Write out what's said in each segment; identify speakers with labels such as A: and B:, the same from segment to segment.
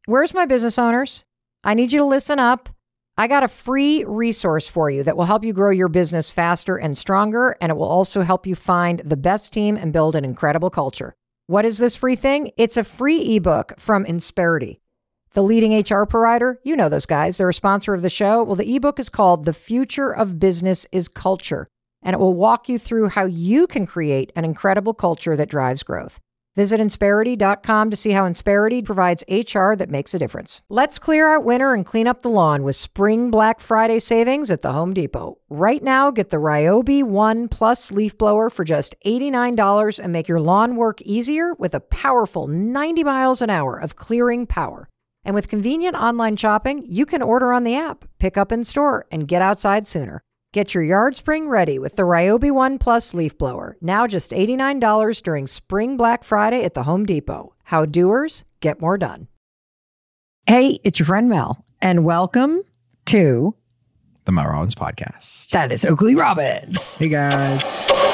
A: Where's my business owners? I need you to listen up. I got a free resource for you that will help you grow your business faster and stronger, and it will also help you find the best team and build an incredible culture. What is this free thing? It's a free ebook from Insperity, the leading HR provider. You know those guys. They're a sponsor of the show. Well, the ebook is called The Future of Business is Culture, and it will walk you through how you can create an incredible culture that drives growth. Visit Insperity.com to see how Insperity provides HR that makes a difference. Let's clear out winter and clean up the lawn with Spring Black Friday savings at the Home Depot. Right now, get the Ryobi One Plus leaf blower for just $89 and make your lawn work easier with a powerful 90 miles an hour of clearing power. And with convenient online shopping, you can order on the app, pick up in store, and get outside sooner. Get your yard spring ready with the Ryobi One Plus leaf blower. Now just $89 during Spring Black Friday at the Home Depot. How doers get more done. Hey, it's your friend Mel, and welcome to
B: the Mel Robbins Podcast.
A: That is Oakley Robbins.
B: Hey, guys.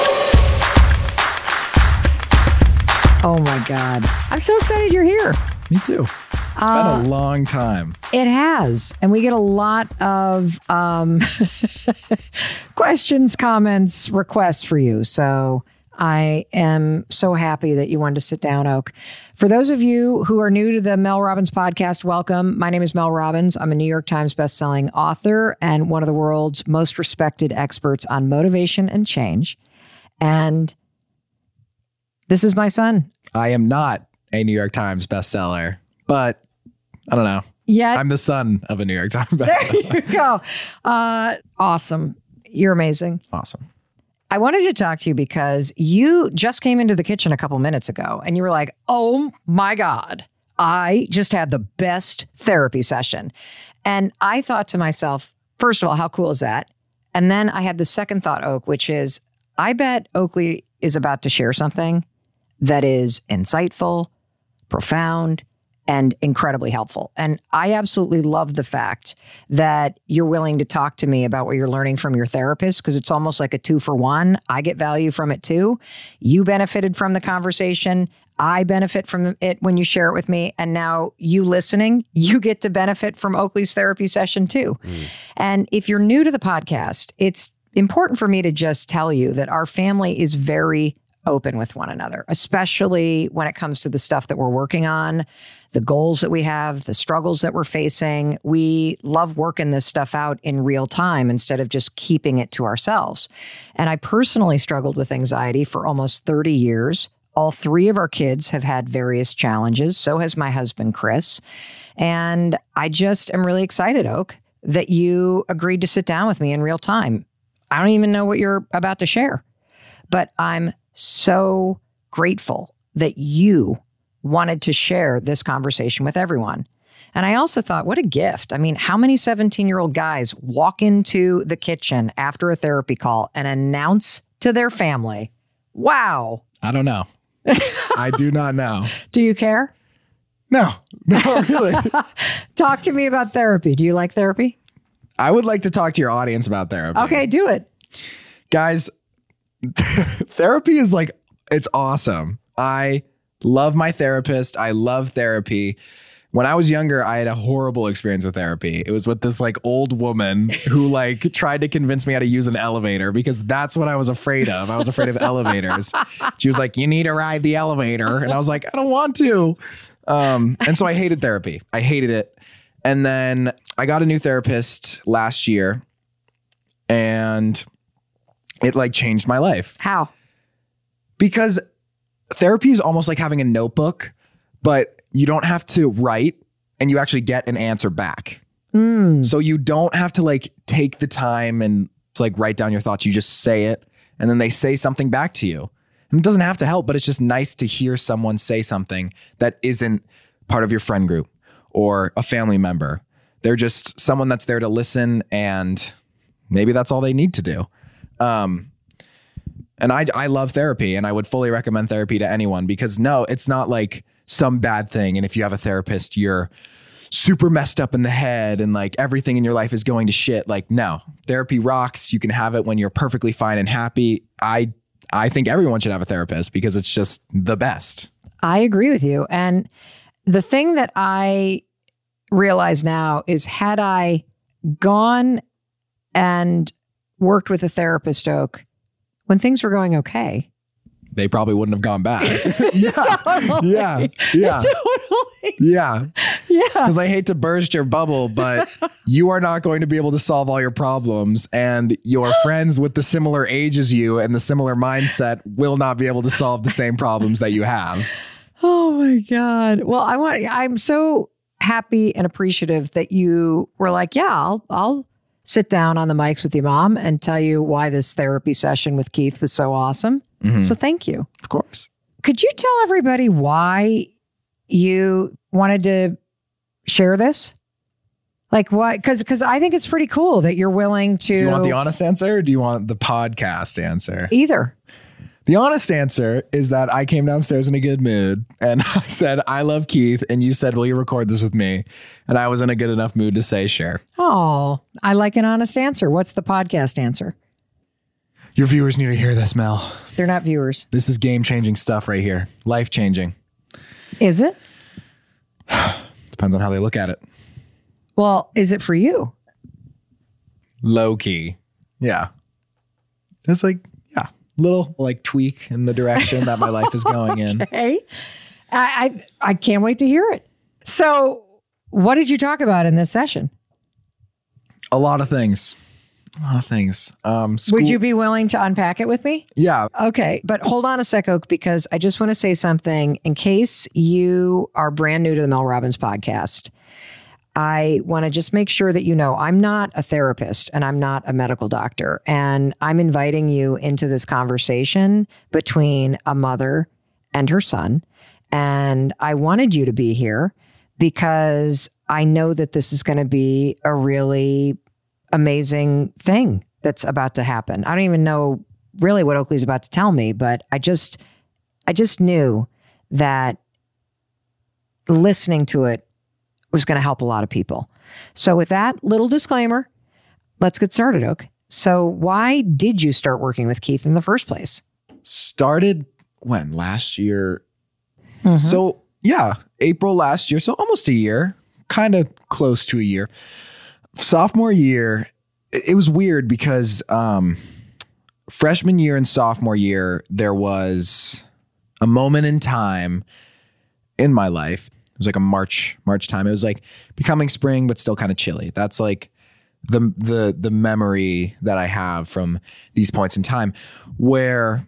A: Oh, my God. I'm so excited you're here.
B: Me too. It's been a long time.
A: It has. And we get a lot of questions, comments, requests for you. So I am so happy that you wanted to sit down, Oak. For those of you who are new to the Mel Robbins Podcast, welcome. My name is Mel Robbins. I'm a New York Times bestselling author and one of the world's most respected experts on motivation and change. And this is my son.
B: I am not a New York Times bestseller, but I don't know.
A: Yeah,
B: I'm the son of a New York Times bestseller.
A: There you go. Awesome. You're amazing.
B: Awesome.
A: I wanted to talk to you because you just came into the kitchen a couple minutes ago and you were like, oh my God, I just had the best therapy session. And I thought to myself, first of all, how cool is that? And then I had the second thought, Oak, which is, I bet Oakley is about to share something that is insightful, profound, and incredibly helpful. And I absolutely love the fact that you're willing to talk to me about what you're learning from your therapist, because it's almost like a 2-for-1. I get value from it too. You benefited from the conversation. I benefit from it when you share it with me. And now you listening, you get to benefit from Oakley's therapy session too. And if you're new to the podcast, it's important for me to just tell you that our family is very open with one another, especially when it comes to the stuff that we're working on, the goals that we have, the struggles that we're facing. We love working this stuff out in real time instead of just keeping it to ourselves. And I personally struggled with anxiety for almost 30 years. All 3 of our kids have had various challenges. So has my husband, Chris. And I just am really excited, Oak, that you agreed to sit down with me in real time. I don't even know what you're about to share, but I'm so grateful that you wanted to share this conversation with everyone. And I also thought, what a gift. I mean, how many 17-year-old guys walk into the kitchen after a therapy call and announce to their family, wow.
B: I don't know. I do not know.
A: Do you care?
B: No, really.
A: Talk to me about therapy. Do you like therapy?
B: I would like to talk to your audience about therapy.
A: Okay, do it.
B: Guys, therapy is like, it's awesome. I love my therapist. I love therapy. When I was younger, I had a horrible experience with therapy. It was with this like old woman who like tried to convince me how to use an elevator because that's what I was afraid of. I was afraid of elevators. She was like, you need to ride the elevator. And I was like, I don't want to. And so I hated therapy. I hated it. And then I got a new therapist last year and it like changed my life.
A: How?
B: Because therapy is almost like having a notebook, but you don't have to write and you actually get an answer back. So you don't have to like take the time and to like write down your thoughts. You just say it and then they say something back to you. And it doesn't have to help, but it's just nice to hear someone say something that isn't part of your friend group or a family member. They're just someone that's there to listen and maybe that's all they need to do. And I love therapy and I would fully recommend therapy to anyone because no, it's not like some bad thing. And if you have a therapist, you're super messed up in the head and like everything in your life is going to shit. Like, no, therapy rocks. You can have it when you're perfectly fine and happy. I think everyone should have a therapist because it's just the best.
A: I agree with you. And the thing that I realize now is had I gone and worked with a therapist, Oak, when things were going okay.
B: They probably wouldn't have gone back. Yeah.
A: Totally.
B: Yeah. Yeah.
A: Totally.
B: Yeah.
A: Yeah.
B: Because I hate to burst your bubble, but you are not going to be able to solve all your problems. And your friends with the similar age as you and the similar mindset will not be able to solve the same problems that you have.
A: Oh my God. Well, I'm so happy and appreciative that you were like, yeah, I'll sit down on the mics with your mom and tell you why this therapy session with Keith was so awesome.
B: Mm-hmm.
A: So thank you.
B: Of course.
A: Could you tell everybody why you wanted to share this? Like what? Because I think it's pretty cool that you're willing to.
B: Do you want the honest answer or do you want the podcast answer?
A: Either.
B: The honest answer is that I came downstairs in a good mood and I said, I love Keith. And you said, will you record this with me? And I was in a good enough mood to say, sure.
A: Oh, I like an honest answer. What's the podcast answer?
B: Your viewers need to hear this, Mel.
A: They're not viewers.
B: This is game-changing stuff right here. Life-changing.
A: Is it?
B: Depends on how they look at it.
A: Well, is it for you?
B: Low-key. Yeah. It's like, yeah, little like tweak in the direction that my life is going in.
A: Okay. I can't wait to hear it. So what did you talk about in this session?
B: A lot of things.
A: Would you be willing to unpack it with me?
B: Yeah.
A: Okay. But hold on a sec, Oak, because I just want to say something in case you are brand new to the Mel Robbins podcast. I want to just make sure that you know I'm not a therapist and I'm not a medical doctor. And I'm inviting you into this conversation between a mother and her son. And I wanted you to be here because I know that this is going to be a really amazing thing that's about to happen. I don't even know really what Oakley's about to tell me, but I just knew that listening to it was going to help a lot of people. So with that little disclaimer, let's get started, Oak. So why did you start working with Keith in the first place?
B: Started when? Last year.
A: Mm-hmm.
B: So yeah, April last year. So almost a year, kind of close to a year. Sophomore year, it was weird because freshman year and sophomore year, there was a moment in time in my life. It was like a March time. It was like becoming spring, but still kind of chilly. That's like the memory that I have from these points in time where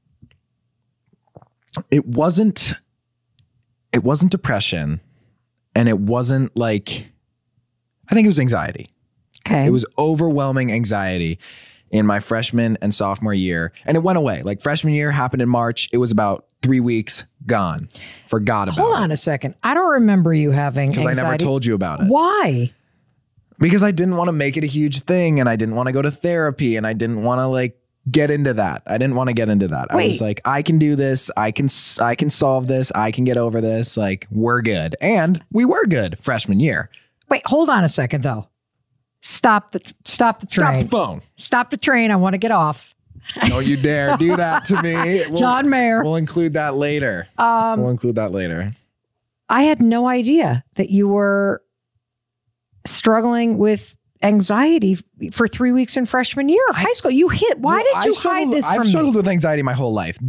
B: it wasn't depression and it wasn't like, I think it was anxiety.
A: Okay.
B: It was overwhelming anxiety in my freshman and sophomore year. And it went away. Like freshman year happened in March. It was about 3 weeks gone. Forgot about it.
A: Hold on a second. I don't remember you having anxiety.
B: Because I never told you about it.
A: Why?
B: Because I didn't want to make it a huge thing and I didn't want to go to therapy and I didn't want to like get into that. I didn't want to get into that.
A: Wait.
B: I was like, I can do this. I can solve this. I can get over this. Like we're good. And we were good freshman year.
A: Wait, hold on a second though. Stop the train.
B: Stop the phone.
A: Stop the train. I want to get off.
B: No, you dare do that to me.
A: John Mayer.
B: We'll include that later. I
A: had no idea that you were struggling with anxiety for 3 weeks in freshman year of high school. Why did you hide this from me?
B: I've struggled with anxiety my whole life.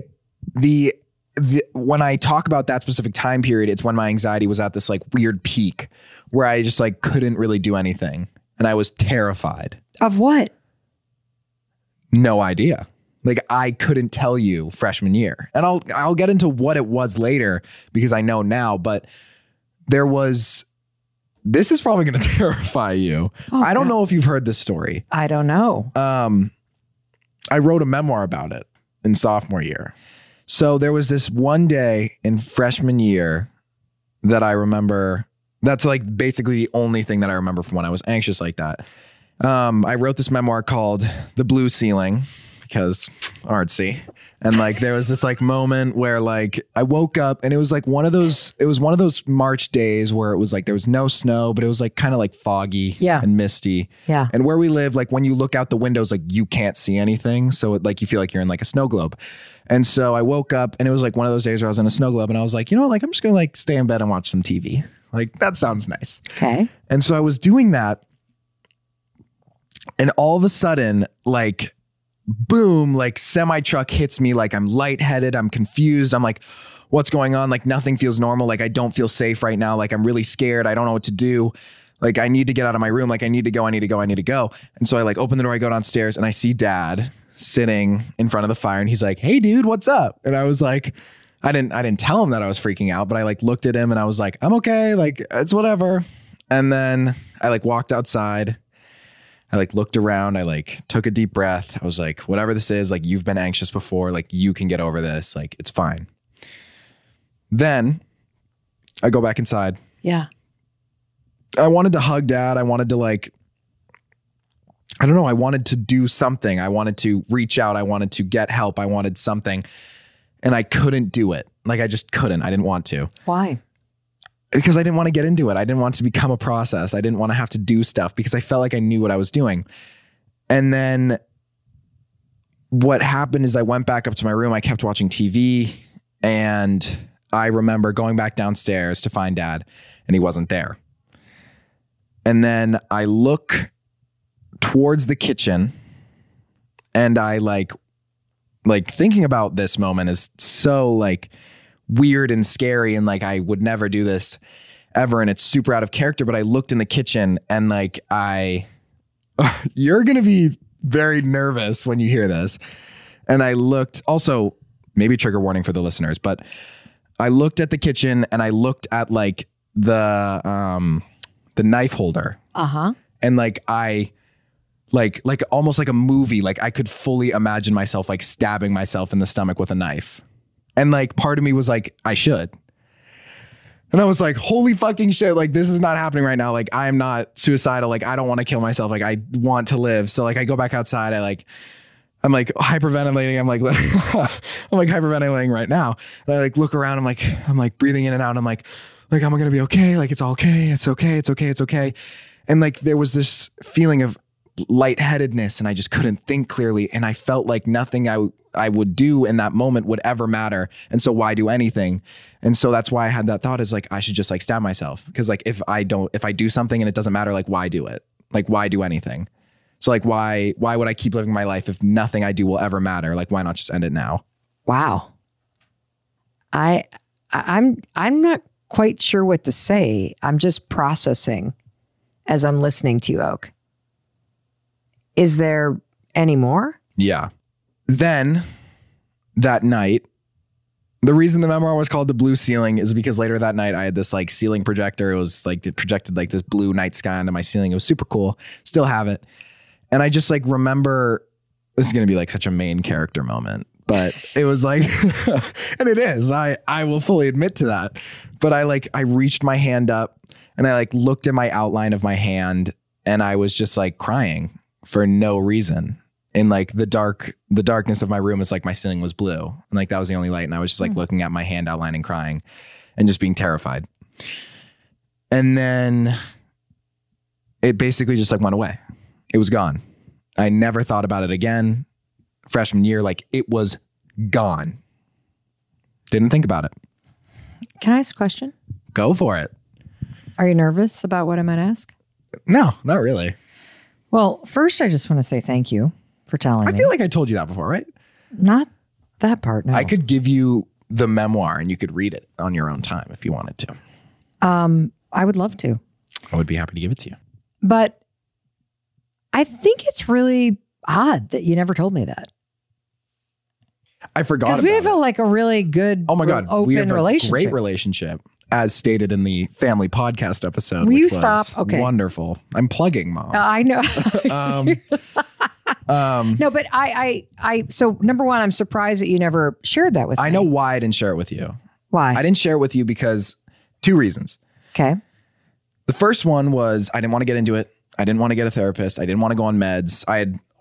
B: When I talk about that specific time period, it's when my anxiety was at this like weird peak where I just like couldn't really do anything. And I was terrified.
A: Of what?
B: No idea. Like I couldn't tell you freshman year. And I'll get into what it was later because I know now, but this is probably going to terrify you.
A: Oh,
B: I don't know if you've heard this story.
A: I don't know.
B: I wrote a memoir about it in sophomore year. So there was this one day in freshman year that I remember. That's like basically the only thing that I remember from when I was anxious like that. I wrote this memoir called The Blue Ceiling because artsy. And like there was this like moment where like I woke up and it was like one of those March days where it was like there was no snow, but it was like kind of like foggy and misty.
A: Yeah.
B: And where we live, like when you look out the windows, like you can't see anything. So it, like you feel like you're in like a snow globe. And so I woke up and it was like one of those days where I was in a snow globe and I was like, you know, like I'm just gonna like stay in bed and watch some TV. Like that sounds nice.
A: Okay.
B: And so I was doing that. And all of a sudden, like, boom, like semi truck hits me. Like I'm lightheaded. I'm confused. I'm like, what's going on? Like nothing feels normal. Like I don't feel safe right now. Like I'm really scared. I don't know what to do. Like I need to get out of my room. Like I need to go. And so I like open the door. I go downstairs and I see Dad sitting in front of the fire. And he's like, hey dude, what's up? And I was like, I didn't tell him that I was freaking out, but I like looked at him and I was like, I'm okay. Like it's whatever. And then I like walked outside. I like looked around. I like took a deep breath. I was like, whatever this is, like you've been anxious before, like you can get over this. Like it's fine. Then I go back inside.
A: Yeah.
B: I wanted to hug Dad. I wanted to like, I don't know. I wanted to do something. I wanted to reach out. I wanted to get help. I wanted something and I couldn't do it. Like I just couldn't. I didn't want to.
A: Why?
B: Because I didn't want to get into it. I didn't want it to become a process. I didn't want to have to do stuff because I felt like I knew what I was doing. And then what happened is I went back up to my room. I kept watching TV and I remember going back downstairs to find Dad and he wasn't there. And then I look towards the kitchen and I like thinking about this moment is so like weird and scary and like I would never do this ever and it's super out of character, but I looked in the kitchen and like you're gonna be very nervous when you hear this. And I looked, also maybe trigger warning for the listeners, but I looked at the kitchen and I looked at like the knife holder. And like I like almost like a movie, like I could fully imagine myself like stabbing myself in the stomach with a knife. And like part of me was like, I should. And I was like, holy fucking shit. Like this is not happening right now. Like I'm not suicidal. Like I don't want to kill myself. Like I want to live. So like I go back outside. I'm like hyperventilating. I'm like hyperventilating right now. And I like look around. I'm like breathing in and out. I'm like, am I going to be okay? Like it's all okay. It's okay. It's okay. It's okay. And like there was this feeling of lightheadedness and I just couldn't think clearly. And I felt like nothing I would do in that moment would ever matter. And so why do anything? And so that's why I had that thought is like, I should just like stab myself. Cause like, if I do something and it doesn't matter, like why do it? Like, why do anything? So like, why would I keep living my life if nothing I do will ever matter? Like, why not just end it now?
A: Wow. I'm not quite sure what to say. I'm just processing as I'm listening to you, Oak. Is there any more?
B: Yeah. Then that night, the reason the memoir was called The Blue Ceiling is because later that night I had this like ceiling projector. It was like, it projected like this blue night sky onto my ceiling. It was super cool. Still have it. And I just like remember, this is going to be like such a main character moment, but it was like, and it is, I will fully admit to that. But I reached my hand up and I like looked at my outline of my hand and I was just like crying for no reason. In like the darkness of my room is like my ceiling was blue. And like that was the only light. And I was just like looking at my hand outline and crying and just being terrified. And then it basically just like went away. It was gone. I never thought about it again. Freshman year, like it was gone. Didn't think about it.
A: Can I ask a question?
B: Go for it.
A: Are you nervous about what I might ask?
B: No, not really.
A: Well, first I just want to say thank you for telling me.
B: I feel like I told you that before, right?
A: Not that part, no.
B: I could give you the memoir and you could read it on your own time if you wanted to.
A: I would love to.
B: I would be happy to give it to you.
A: But I think it's really odd that you never told me that.
B: I forgot about it.
A: Because we have like a really good,
B: oh my God,
A: open
B: we have
A: relationship.
B: A great relationship, as stated in the family podcast episode.
A: Will you
B: which was
A: stop? Okay.
B: Wonderful. I'm plugging, Mom.
A: I know. No, but so number one, I'm surprised that you never shared that with me.
B: I know why I didn't share it with you.
A: Why?
B: I didn't share it with you because two reasons.
A: Okay.
B: The first one was I didn't want to get into it. I didn't want to get a therapist. I didn't want to go on meds. I had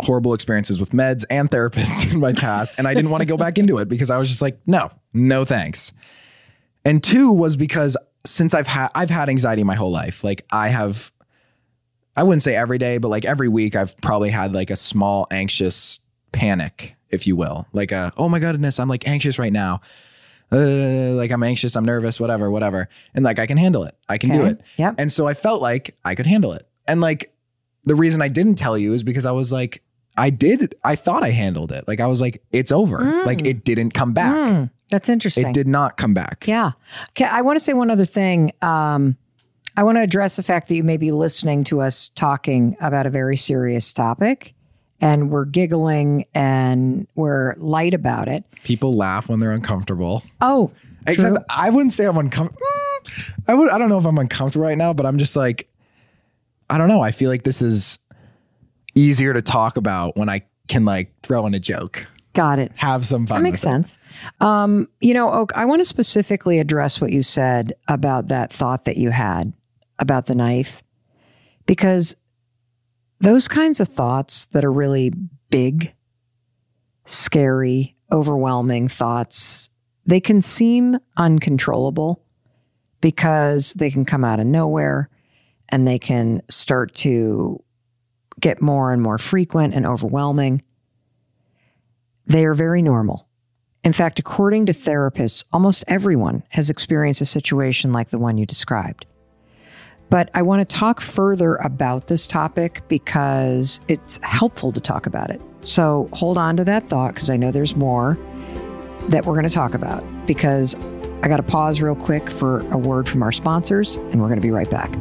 B: horrible experiences with meds and therapists in my past. And I didn't want to go back into it because I was just like, no thanks. And 2 was because since I've had anxiety my whole life. Like I wouldn't say every day, but like every week I've probably had like a small anxious panic, if you will. Like oh my goodness, I'm like anxious right now. Like I'm anxious, I'm nervous, whatever. And like I can handle it. I can do it.
A: Yep.
B: And so I felt like I could handle it. And like the reason I didn't tell you is because I was like, I thought I handled it. Like I was like, it's over. Like it didn't come back.
A: That's interesting.
B: It did not come back.
A: Yeah. Okay. I want to say one other thing. I want to address the fact that you may be listening to us talking about a very serious topic and we're giggling and we're light about it.
B: People laugh when they're uncomfortable.
A: Oh,
B: except
A: true.
B: I wouldn't say I'm uncomfortable. I don't know if I'm uncomfortable right now, but I'm just like, I don't know. I feel like this is easier to talk about when I can like throw in a joke.
A: Got it.
B: Have some fun.
A: That makes sense. Oak, I want to specifically address what you said about that thought that you had about the knife, because those kinds of thoughts that are really big, scary, overwhelming thoughts, they can seem uncontrollable because they can come out of nowhere and they can start to get more and more frequent and overwhelming. They are very normal. In fact, according to therapists, almost everyone has experienced a situation like the one you described. But I want to talk further about this topic because it's helpful to talk about it. So hold on to that thought because I know there's more that we're going to talk about, because I got to pause real quick for a word from our sponsors, and we're going to be right back.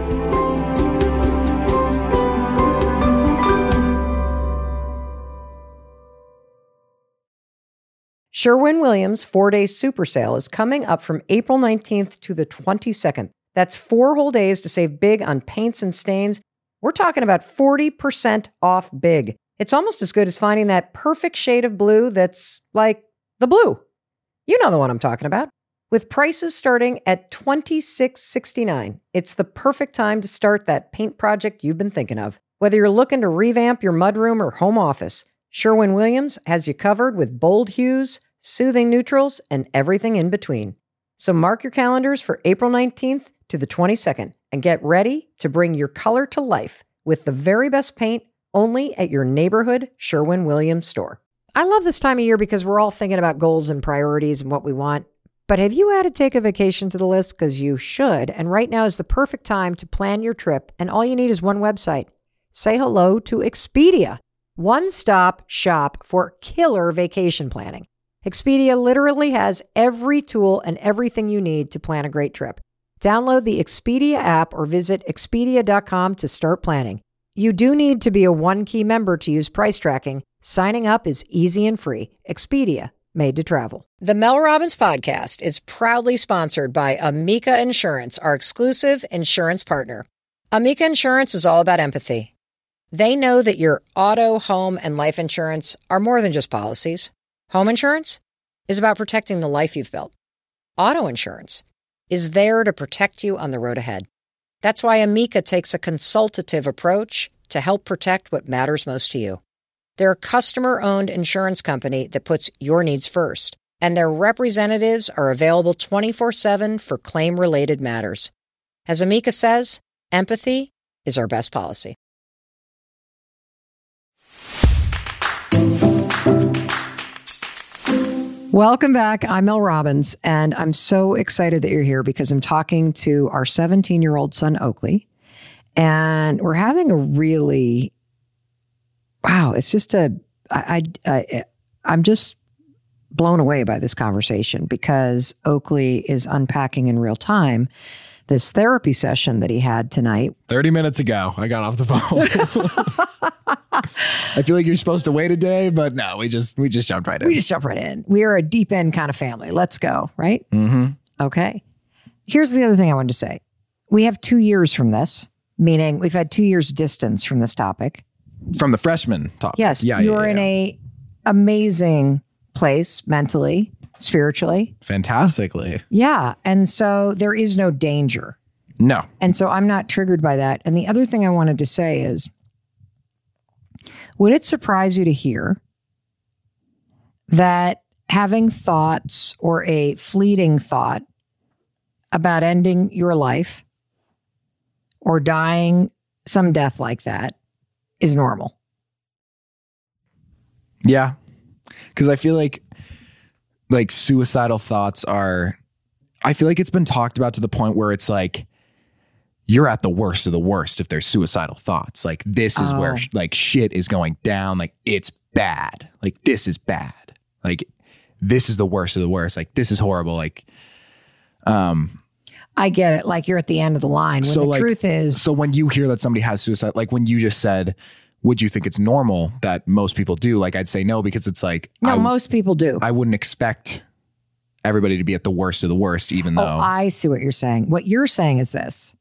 A: Sherwin-Williams 4-Day Super Sale is coming up from April 19th to the 22nd. That's 4 whole days to save big on paints and stains. We're talking about 40% off big. It's almost as good as finding that perfect shade of blue that's like the blue. You know the one I'm talking about. With prices starting at $26.69, it's the perfect time to start that paint project you've been thinking of. Whether you're looking to revamp your mudroom or home office, Sherwin-Williams has you covered with bold hues, soothing neutrals, and everything in between. So mark your calendars for April 19th to the 22nd and get ready to bring your color to life with the very best paint only at your neighborhood Sherwin-Williams store. I love this time of year because we're all thinking about goals and priorities and what we want. But have you added Take a Vacation to the list? Because you should. And right now is the perfect time to plan your trip. And all you need is one website. Say hello to Expedia. One-stop shop for killer vacation planning. Expedia literally has every tool and everything you need to plan a great trip. Download the Expedia app or visit Expedia.com to start planning. You do need to be a One-Key member to use price tracking. Signing up is easy and free. Expedia, made to travel. The Mel Robbins podcast is proudly sponsored by Amica Insurance, our exclusive insurance partner. Amica Insurance is all about empathy. They know that your auto, home, and life insurance are more than just policies. Home insurance is about protecting the life you've built. Auto insurance is there to protect you on the road ahead. That's why Amica takes a consultative approach to help protect what matters most to you. They're a customer-owned insurance company that puts your needs first, and their representatives are available 24/7 for claim-related matters. As Amica says, empathy is our best policy. Welcome back. I'm Mel Robbins, and I'm so excited that you're here because I'm talking to our 17-year-old son, Oakley, and we're having a really, it's just I'm just blown away by this conversation because Oakley is unpacking in real time this therapy session that he had tonight.
B: 30 minutes ago, I got off the phone. I feel like you're supposed to wait a day, but no, we just jumped right in.
A: We just jumped right in. We are a deep end kind of family. Let's go, right?
B: Mm-hmm.
A: Okay. Here's the other thing I wanted to say. We have 2 years from this, meaning we've had 2 years distance from this topic.
B: From the freshman topic.
A: Yes. You're in a amazing place mentally, spiritually.
B: Fantastically.
A: Yeah. And so there is no danger.
B: No.
A: And so I'm not triggered by that. And the other thing I wanted to say is Would it surprise you to hear that having thoughts or a fleeting thought about ending your life or dying some death like that is normal?
B: Yeah. Because I feel like suicidal thoughts I feel like it's been talked about to the point where it's like, you're at the worst of the worst if there's suicidal thoughts. Like, this is where like shit is going down. Like, it's bad. Like, this is bad. Like, this is the worst of the worst. Like, this is horrible. Like,
A: I get it. Like, you're at the end of the line. When the truth is.
B: So when you hear that somebody has suicide, like when you just said, would you think it's normal that most people do? Like, I'd say no, because it's like.
A: No, most people do.
B: I wouldn't expect everybody to be at the worst of the worst, even though.
A: I see what you're saying. What you're saying is this.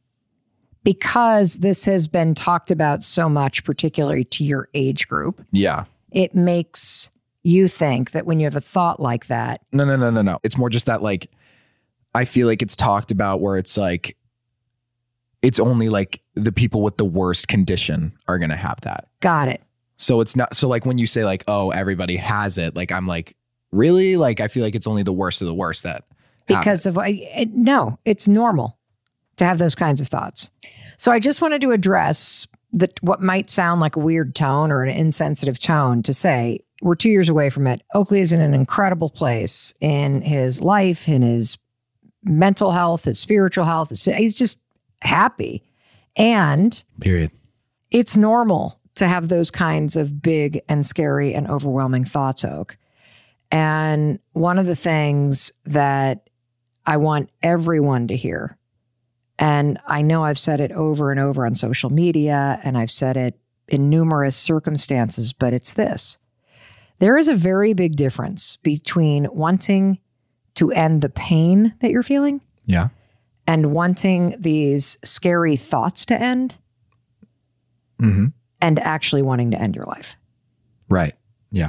A: Because this has been talked about so much, particularly to your age group.
B: Yeah.
A: It makes you think that when you have a thought like that.
B: No. It's more just that, like, I feel like it's talked about where it's like, it's only like the people with the worst condition are going to have that.
A: Got it.
B: So it's not, so like when you say like, oh, everybody has it, like, I'm like, really? Like, I feel like it's only the worst of the worst that
A: because of, no, it's normal to have those kinds of thoughts. So I just wanted to address what might sound like a weird tone or an insensitive tone to say, we're 2 years away from it. Oakley is in an incredible place in his life, in his mental health, his spiritual health. He's just happy. And
B: period.
A: It's normal to have those kinds of big and scary and overwhelming thoughts, Oak. And one of the things that I want everyone to hear, and I know I've said it over and over on social media, and I've said it in numerous circumstances, but it's this. There is a very big difference between wanting to end the pain that you're feeling.
B: Yeah.
A: And wanting these scary thoughts to end. Mm-hmm. And actually wanting to end your life.
B: Right. Yeah.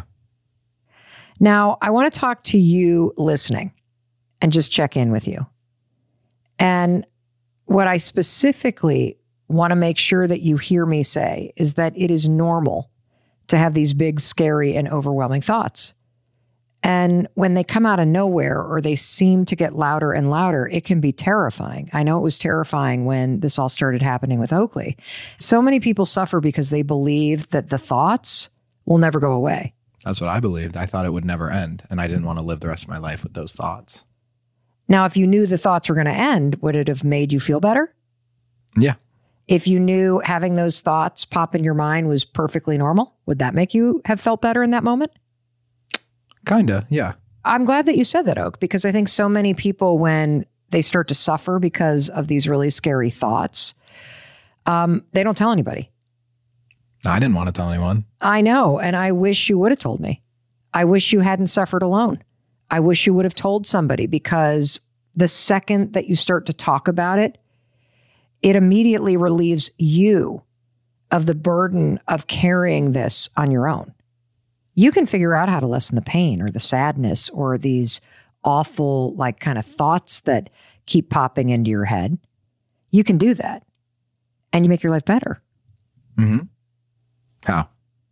A: Now, I want to talk to you listening and just check in with you. And what I specifically want to make sure that you hear me say is that it is normal to have these big, scary, and overwhelming thoughts. And when they come out of nowhere or they seem to get louder and louder, it can be terrifying. I know it was terrifying when this all started happening with Oakley. So many people suffer because they believe that the thoughts will never go away.
B: That's what I believed. I thought it would never end, and I didn't want to live the rest of my life with those thoughts.
A: Now, if you knew the thoughts were going to end, would it have made you feel better?
B: Yeah.
A: If you knew having those thoughts pop in your mind was perfectly normal, would that make you have felt better in that moment?
B: Kinda, yeah.
A: I'm glad that you said that, Oak, because I think so many people, when they start to suffer because of these really scary thoughts, they don't tell anybody.
B: I didn't want to tell anyone.
A: I know, and I wish you would have told me. I wish you hadn't suffered alone. I wish you would have told somebody, because the second that you start to talk about it, it immediately relieves you of the burden of carrying this on your own. You can figure out how to lessen the pain or the sadness or these awful, like, kind of thoughts that keep popping into your head. You can do that. And you make your life better.
B: Mm-hmm. How?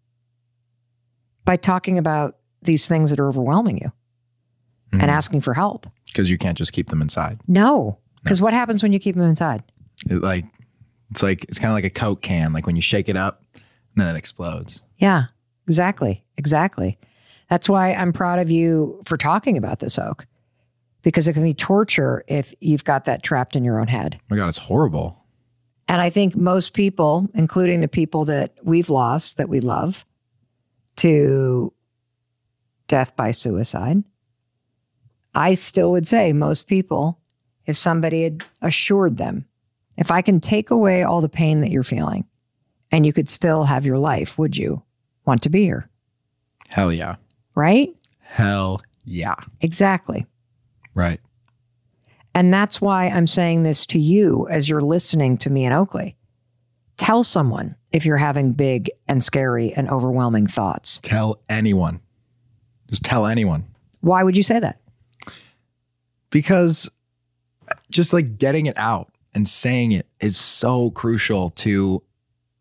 A: By talking about these things that are overwhelming you and asking for help.
B: Because you can't just keep them inside.
A: No. Because what happens when you keep them inside?
B: It's kind of like a Coke can. Like when you shake it up, and then it explodes.
A: Yeah. Exactly. That's why I'm proud of you for talking about this, Oak, because it can be torture if you've got that trapped in your own head.
B: Oh my God, it's horrible.
A: And I think most people, including the people that we've lost that we love to death by suicide, I still would say most people, if somebody had assured them, if I can take away all the pain that you're feeling and you could still have your life, would you want to be here?
B: Hell yeah.
A: Right?
B: Hell yeah.
A: Exactly.
B: Right.
A: And that's why I'm saying this to you as you're listening to me in Oakley. Tell someone if you're having big and scary and overwhelming thoughts.
B: Tell anyone. Just tell anyone.
A: Why would you say that?
B: Because just like getting it out and saying it is so crucial to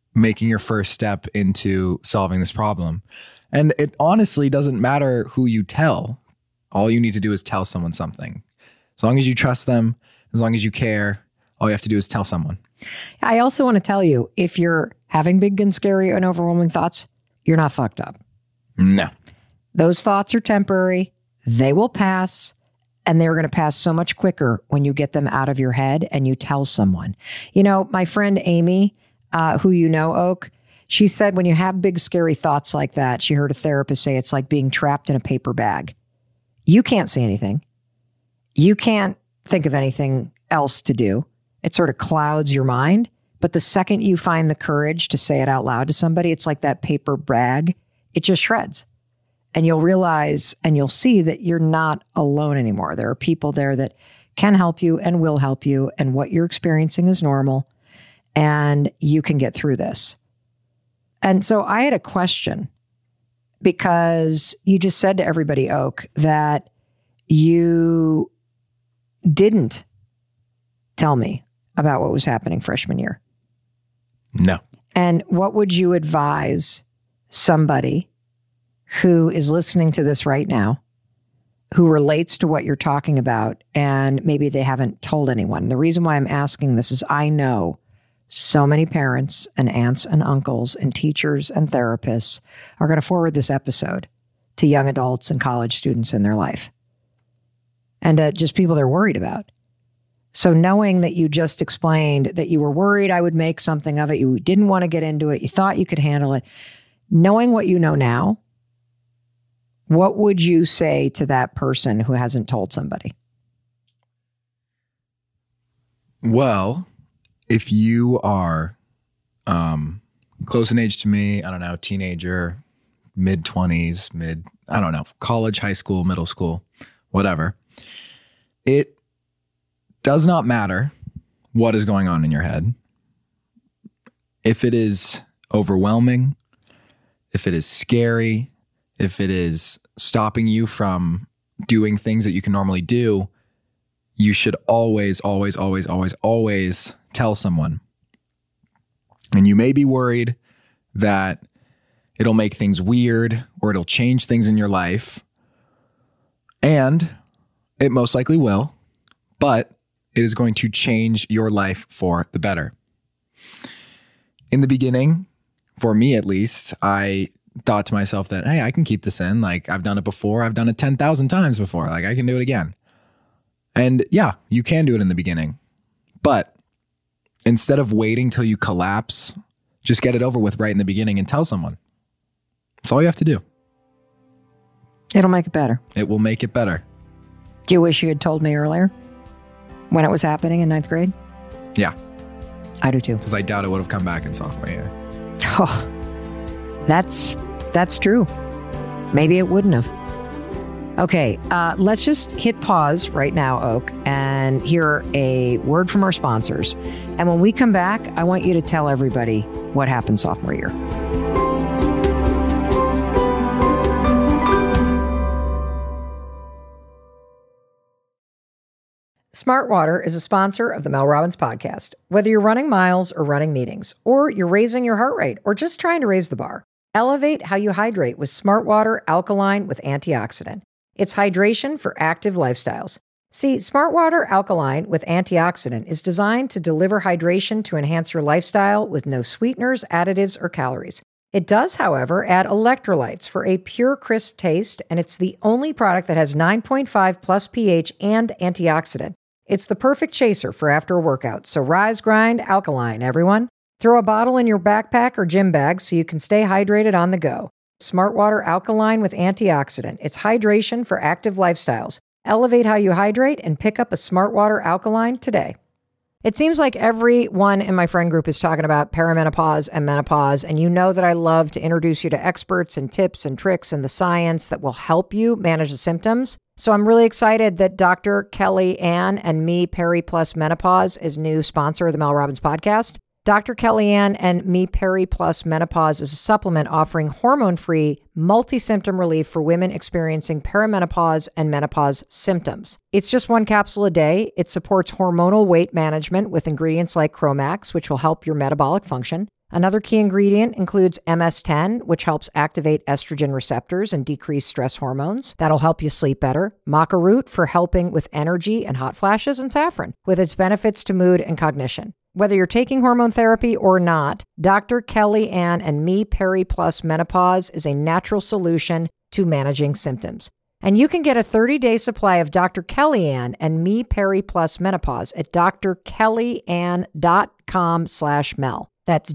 B: making your first step into solving this problem. And it honestly doesn't matter who you tell. All you need to do is tell someone something. As long as you trust them, as long as you care, all you have to do is tell someone.
A: I also want to tell you, if you're having big and scary and overwhelming thoughts, you're not fucked up.
B: No.
A: Those thoughts are temporary. They will pass. And they're going to pass so much quicker when you get them out of your head and you tell someone. You know, my friend Amy, who you know, Oak, she said when you have big, scary thoughts like that, she heard a therapist say it's like being trapped in a paper bag. You can't see anything. You can't think of anything else to do. It sort of clouds your mind. But the second you find the courage to say it out loud to somebody, it's like that paper bag. It just shreds. And you'll realize and you'll see that you're not alone anymore. There are people there that can help you and will help you. And what you're experiencing is normal. And you can get through this. And so I had a question, because you just said to everybody, Oak, that you didn't tell me about what was happening freshman year.
B: No.
A: And what would you advise somebody who is listening to this right now, who relates to what you're talking about, and maybe they haven't told anyone? The reason why I'm asking this is I know so many parents and aunts and uncles and teachers and therapists are going to forward this episode to young adults and college students in their life, and just people they're worried about. So knowing that you just explained that you were worried I would make something of it, you didn't want to get into it, you thought you could handle it, knowing what you know now, what would you say to that person who hasn't told somebody?
B: Well, if you are close in age to me, I don't know, teenager, mid-20s, college, high school, middle school, whatever, it does not matter what is going on in your head. If it is overwhelming, if it is scary, if it is stopping you from doing things that you can normally do, you should always, always, always, always, always tell someone. And you may be worried that it'll make things weird or it'll change things in your life. And it most likely will, but it is going to change your life for the better. In the beginning, for me at least, I thought to myself that, hey, I can keep this in. Like, I've done it before. I've done it 10,000 times before. Like, I can do it again. And yeah, you can do it in the beginning. But instead of waiting till you collapse, just get it over with right in the beginning and tell someone. That's all you have to do.
A: It'll make it better.
B: It will make it better.
A: Do you wish you had told me earlier when it was happening in 9th grade?
B: Yeah.
A: I do too.
B: Because I doubt it would have come back in sophomore year.
A: Oh, that's true. Maybe it wouldn't have. Okay, let's just hit pause right now, Oak, and hear a word from our sponsors. And when we come back, I want you to tell everybody what happened sophomore year. Smartwater is a sponsor of the Mel Robbins podcast. Whether you're running miles or running meetings, or you're raising your heart rate, or just trying to raise the bar, elevate how you hydrate with Smartwater Alkaline with Antioxidant. It's hydration for active lifestyles. See, Smartwater Alkaline with Antioxidant is designed to deliver hydration to enhance your lifestyle with no sweeteners, additives, or calories. It does, however, add electrolytes for a pure, crisp taste, and it's the only product that has 9.5 plus pH and antioxidant. It's the perfect chaser for after a workout, so rise, grind, alkaline, everyone. Throw a bottle in your backpack or gym bag so you can stay hydrated on the go. Smartwater Alkaline with Antioxidant. It's hydration for active lifestyles. Elevate how you hydrate and pick up a Smartwater Alkaline today. It seems like everyone in my friend group is talking about perimenopause and menopause, and you know that I love to introduce you to experts and tips and tricks and the science that will help you manage the symptoms. So I'm really excited that Dr. Kelly Ann and Me Peri Plus Menopause is new sponsor of the Mel Robbins podcast. Dr. Kellyanne and Me Peri Plus Menopause is a supplement offering hormone-free, multi-symptom relief for women experiencing perimenopause and menopause symptoms. It's just one capsule a day. It supports hormonal weight management with ingredients like Chromax, which will help your metabolic function. Another key ingredient includes MS-10, which helps activate estrogen receptors and decrease stress hormones. That'll help you sleep better. Maca root for helping with energy and hot flashes, and saffron with its benefits to mood and cognition. Whether you're taking hormone therapy or not, Dr. Kelly Ann and Me Peri Plus Menopause is a natural solution to managing symptoms. And you can get a 30-day supply of Dr. Kellyann and Me Peri Plus Menopause at drkellyann.com/Mel. That's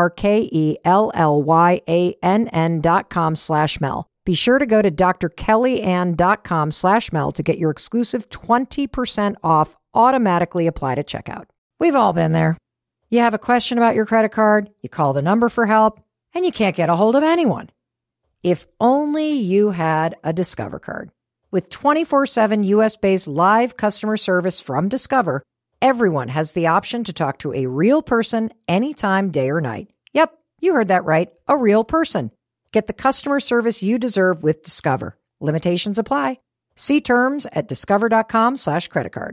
A: drkellyann.com/Mel. Be sure to go to drkellyann.com/Mel to get your exclusive 20% off automatically applied at checkout. We've all been there. You have a question about your credit card, you call the number for help, and you can't get a hold of anyone. If only you had a Discover card. With 24/7 US-based live customer service from Discover, everyone has the option to talk to a real person anytime, day or night. Yep, you heard that right, a real person. Get the customer service you deserve with Discover. Limitations apply. See terms at discover.com/creditcard.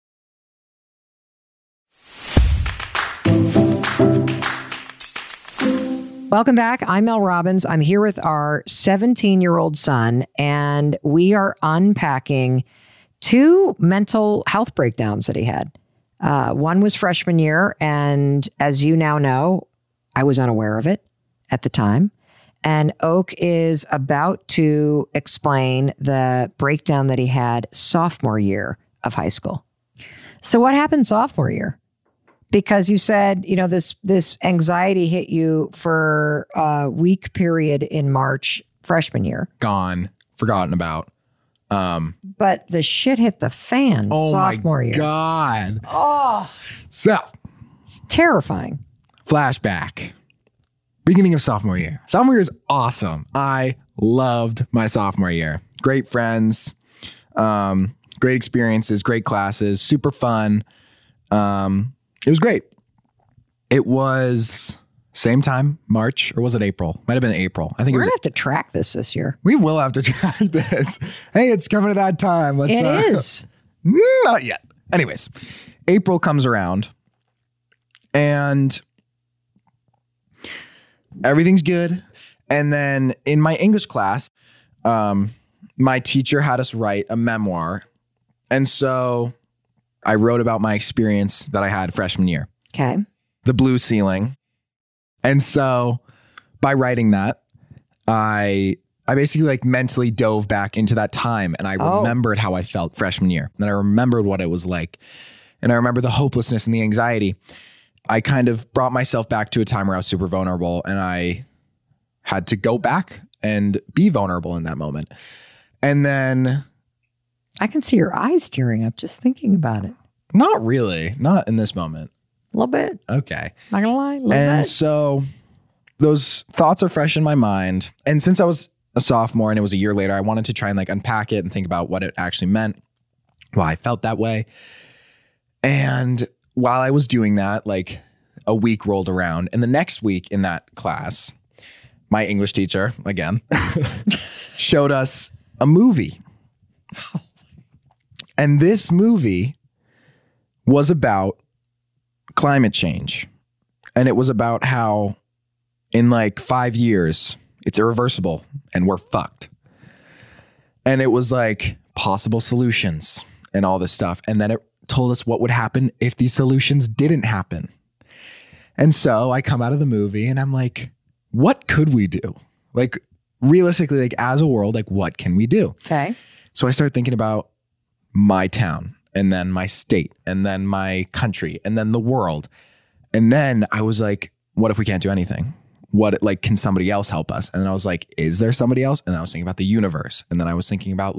A: Welcome back. I'm Mel Robbins. I'm here with our 17-year-old son, and we are unpacking 2 mental health breakdowns that he had. One was freshman year, and as you now know, I was unaware of it at the time. And Oak is about to explain the breakdown that he had sophomore year of high school. So what happened sophomore year? Because you said, this anxiety hit you for a week period in March freshman year.
B: Gone, forgotten about.
A: But the shit hit the fan sophomore year.
B: Oh, my God.
A: Oh.
B: So.
A: It's terrifying.
B: Flashback. Beginning of sophomore year. Sophomore year is awesome. I loved my sophomore year. Great friends. Great experiences. Great classes. Super fun. It was great. It was same time, March, or was it April? Might have been April. I think
A: we're going to have to track this year.
B: We will have to track this. Hey, it's coming to that time.
A: It is.
B: Not yet. Anyways, April comes around and everything's good. And then in my English class, my teacher had us write a memoir. And so I wrote about my experience that I had freshman year.
A: Okay.
B: The blue ceiling. And so by writing that, I basically mentally dove back into that time, and I remembered how I felt freshman year. And I remembered what it was like. And I remember the hopelessness and the anxiety. I kind of brought myself back to a time where I was super vulnerable, and I had to go back and be vulnerable in that moment. And then
A: I can see your eyes tearing up just thinking about it.
B: Not really. Not in this moment.
A: A little bit.
B: Okay.
A: Not gonna lie. A little
B: and
A: bit.
B: So those thoughts are fresh in my mind. And since I was a sophomore and it was a year later, I wanted to try and unpack it and think about what it actually meant, why I felt that way. And while I was doing that, a week rolled around, and the next week in that class, my English teacher, again, showed us a movie. And this movie was about climate change. And it was about how in 5 years, it's irreversible and we're fucked. And it was possible solutions and all this stuff. And then it told us what would happen if these solutions didn't happen. And so I come out of the movie and I'm like, what could we do? Realistically, as a world, what can we do?
A: Okay.
B: So I started thinking about my town, and then my state, and then my country, and then the world. And then I was like, what if we can't do anything? What, can somebody else help us? And then I was like, is there somebody else? And I was thinking about the universe. And then I was thinking about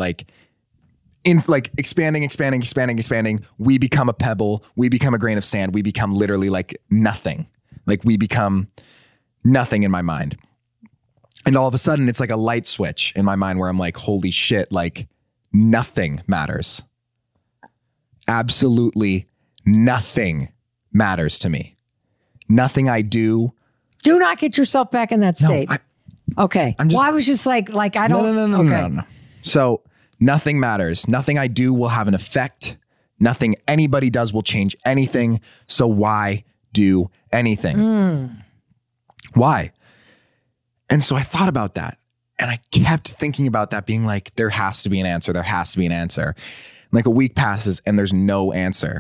B: expanding. We become a pebble. We become a grain of sand. We become literally nothing. We become nothing in my mind. And all of a sudden it's a light switch in my mind where I'm holy shit, nothing matters. Absolutely nothing matters to me. Nothing I do.
A: Do not get yourself back in that state. Okay. I was just I don't.
B: No. So nothing matters. Nothing I do will have an effect. Nothing anybody does will change anything. So why do anything? Why? And so I thought about that, and I kept thinking about that, being like, there has to be an answer. There has to be an answer. And like a week passes and there's no answer.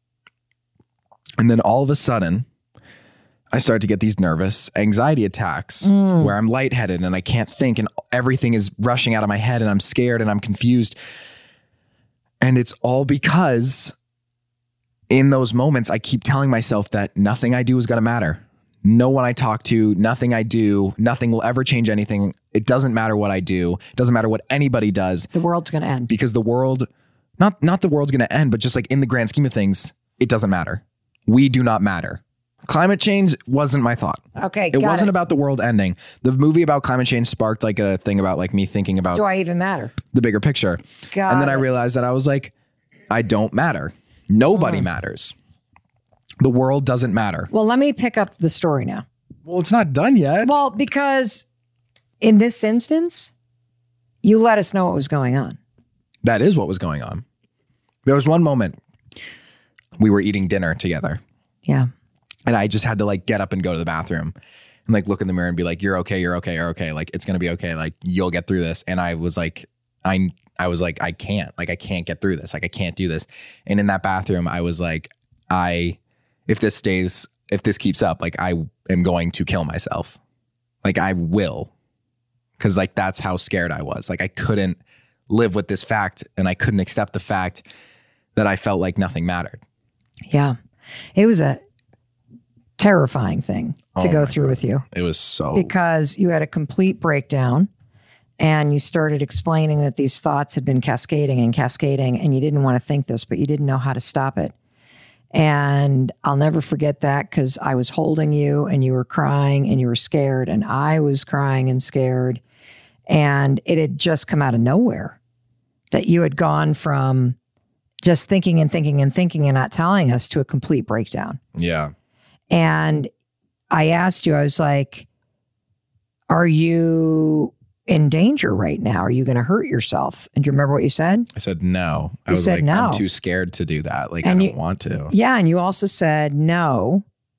B: And then all of a sudden, I start to get these nervous anxiety attacks where I'm lightheaded and I can't think and everything is rushing out of my head and I'm scared and I'm confused. And it's all because in those moments, I keep telling myself that nothing I do is going to matter. No one I talk to, nothing I do, nothing will ever change anything. It doesn't matter what I do. It doesn't matter what anybody does.
A: The world's going to end.
B: Because the world, not the world's going to end, but just like in the grand scheme of things, it doesn't matter. We do not matter. Climate change wasn't my thought.
A: Okay,
B: it wasn't about the world ending. The movie about climate change sparked like a thing about like me thinking about,
A: do I even matter?
B: The bigger picture. And then I realized that I was like, I don't matter. Nobody matters. The world doesn't matter.
A: Well, let me pick up the story now.
B: Well, it's not done yet.
A: Well, because in this instance, you let us know what was going on.
B: That is what was going on. There was one moment we were eating dinner together.
A: Yeah.
B: And I just had to like get up and go to the bathroom and like look in the mirror and be like, you're okay, you're okay, you're okay. Like, it's going to be okay. Like, you'll get through this. And I was like, I I can't get through this. Like, I can't do this. And in that bathroom, I was like, if this keeps up, like, I am going to kill myself. Like, I will. Cause like, that's how scared I was. Like, I couldn't live with this fact and I couldn't accept the fact that I felt like nothing mattered.
A: Yeah. It was a terrifying thing to go through with you.
B: It was so.
A: Because you had a complete breakdown and you started explaining that these thoughts had been cascading and you didn't want to think this, but you didn't know how to stop it. And I'll never forget that because I was holding you and you were crying and you were scared and I was crying and scared. And it had just come out of nowhere that you had gone from just thinking and thinking and thinking and not telling us to a complete breakdown.
B: Yeah.
A: And I asked you, I was like, are you in danger right now? Are you going to hurt yourself? And do you remember what you said?
B: I said, no. I
A: You
B: was
A: said
B: like,
A: no.
B: I'm too scared to do that. Like,
A: And
B: I don't want to.
A: Yeah. And you also said, no,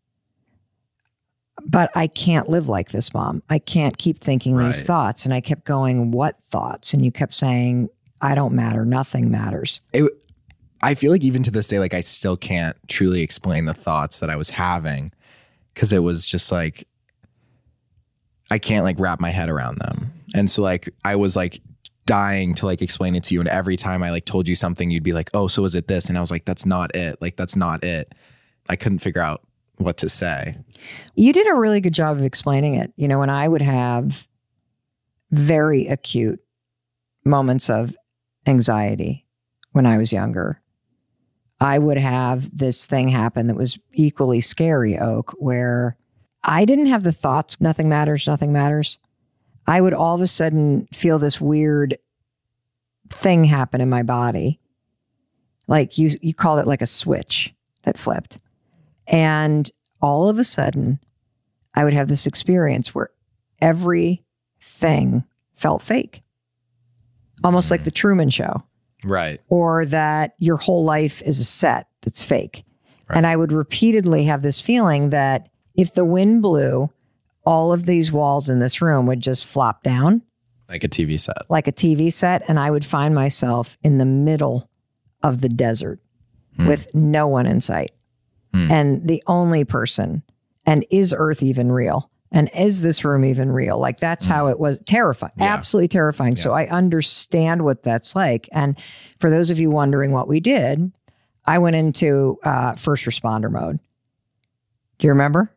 A: but I can't live like this, Mom. I can't keep thinking these
B: Right.
A: thoughts. And I kept going, what thoughts? And you kept saying, I don't matter. Nothing matters.
B: I feel like even to this day, like, I still can't truly explain the thoughts that I was having because it was just like, I can't like wrap my head around them. And so like, I was like dying to like explain it to you. And every time I like told you something, you'd be like, oh, so is it this? And I was like, that's not it. Like, that's not it. I couldn't figure out what to say.
A: You did a really good job of explaining it. You know, when I would have very acute moments of anxiety when I was younger, I would have this thing happen that was equally scary, Oak, where I didn't have the thoughts, nothing matters, nothing matters. I would all of a sudden feel this weird thing happen in my body. Like you called it like a switch that flipped. And all of a sudden, I would have this experience where everything felt fake. Almost like the Truman Show.
B: Right.
A: Or that your whole life is a set that's fake.
B: Right.
A: And I would repeatedly have this feeling that if the wind blew, all of these walls in this room would just flop down.
B: Like a TV set.
A: Like a TV set. And I would find myself in the middle of the desert with no one in sight. And the only person, and is Earth even real? And is this room even real? Like, that's how it was. Terrifying, absolutely terrifying. Yeah. So I understand what that's like. And for those of you wondering what we did, I went into first responder mode. Do you remember?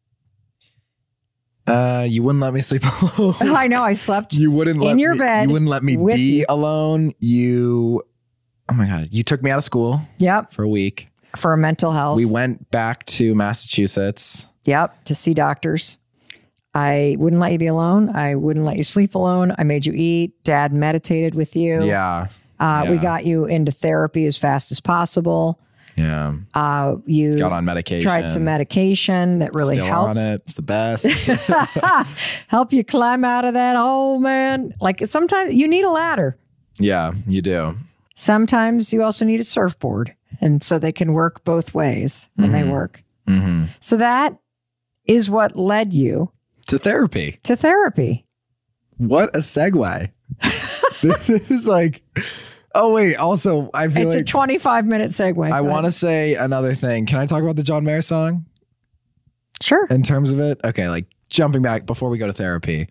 B: You wouldn't let me sleep alone.
A: I know, I slept
B: You wouldn't let
A: in your
B: me,
A: bed.
B: You wouldn't let me
A: with
B: be
A: you.
B: alone. Oh my God, you took me out of school
A: Yep,
B: for a week.
A: for mental health.
B: We went back to Massachusetts.
A: Yep, to see doctors. I wouldn't let you be alone. I wouldn't let you sleep alone. I made you eat. Dad meditated with you.
B: Yeah.
A: We got you into therapy as fast as possible.
B: Yeah.
A: You
B: Got on medication.
A: tried some medication that really
B: Still
A: helped.
B: on it. It's the best.
A: Help you climb out of that hole, man. Like, sometimes you need a ladder.
B: Yeah, you do.
A: Sometimes you also need a surfboard. And so they can work both ways and they work.
B: Mm-hmm.
A: So that is what led you
B: To therapy.
A: To therapy.
B: What a segue. This is like, oh wait, also I feel
A: it's a 25-minute segue.
B: I want to say another thing. Can I talk about the John Mayer song?
A: Sure.
B: In terms of it? Okay, like jumping back before we go to therapy.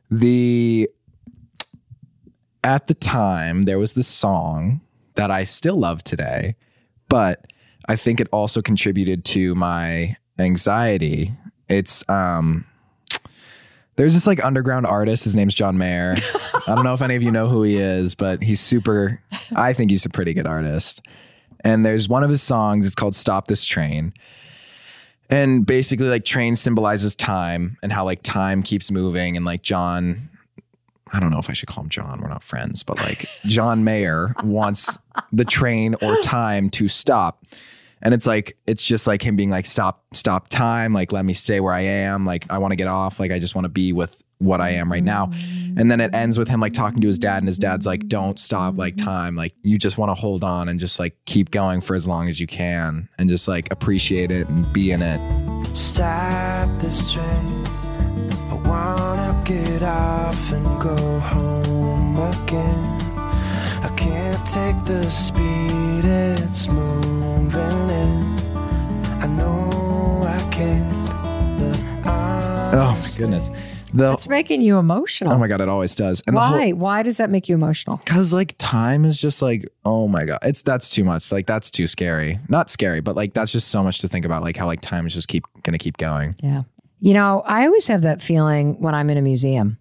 B: At the time, there was this song that I still love today, but I think it also contributed to my anxiety. It's there's this like underground artist. His name's John Mayer. I don't know if any of you know who he is, but I think he's a pretty good artist. And there's one of his songs, it's called Stop This Train. And basically like train symbolizes time and how like time keeps moving. And like John, I don't know if I should call him John. We're not friends, but like John Mayer wants the train or time to stop. And it's just like him being like, stop time. Like, let me stay where I am. Like, I want to get off. Like, I just want to be with what I am right now. And then it ends with him like talking to his dad, and his dad's like, don't stop like time. Like, you just want to hold on and just like keep going for as long as you can and just like appreciate it and be in it.
C: Stop this train. I wanna get off and go home again. I can't take the speed it's moving in. I know I can't, but
B: Oh my goodness.
A: It's making you emotional.
B: Oh my God, it always does. And
A: why? Why does that make you emotional?
B: Because like time is just like, oh my God, that's too much. Like that's too scary. Not scary, but like that's just so much to think about. Like how like time is just gonna keep going.
A: Yeah. You know, I always have that feeling when I'm in a museum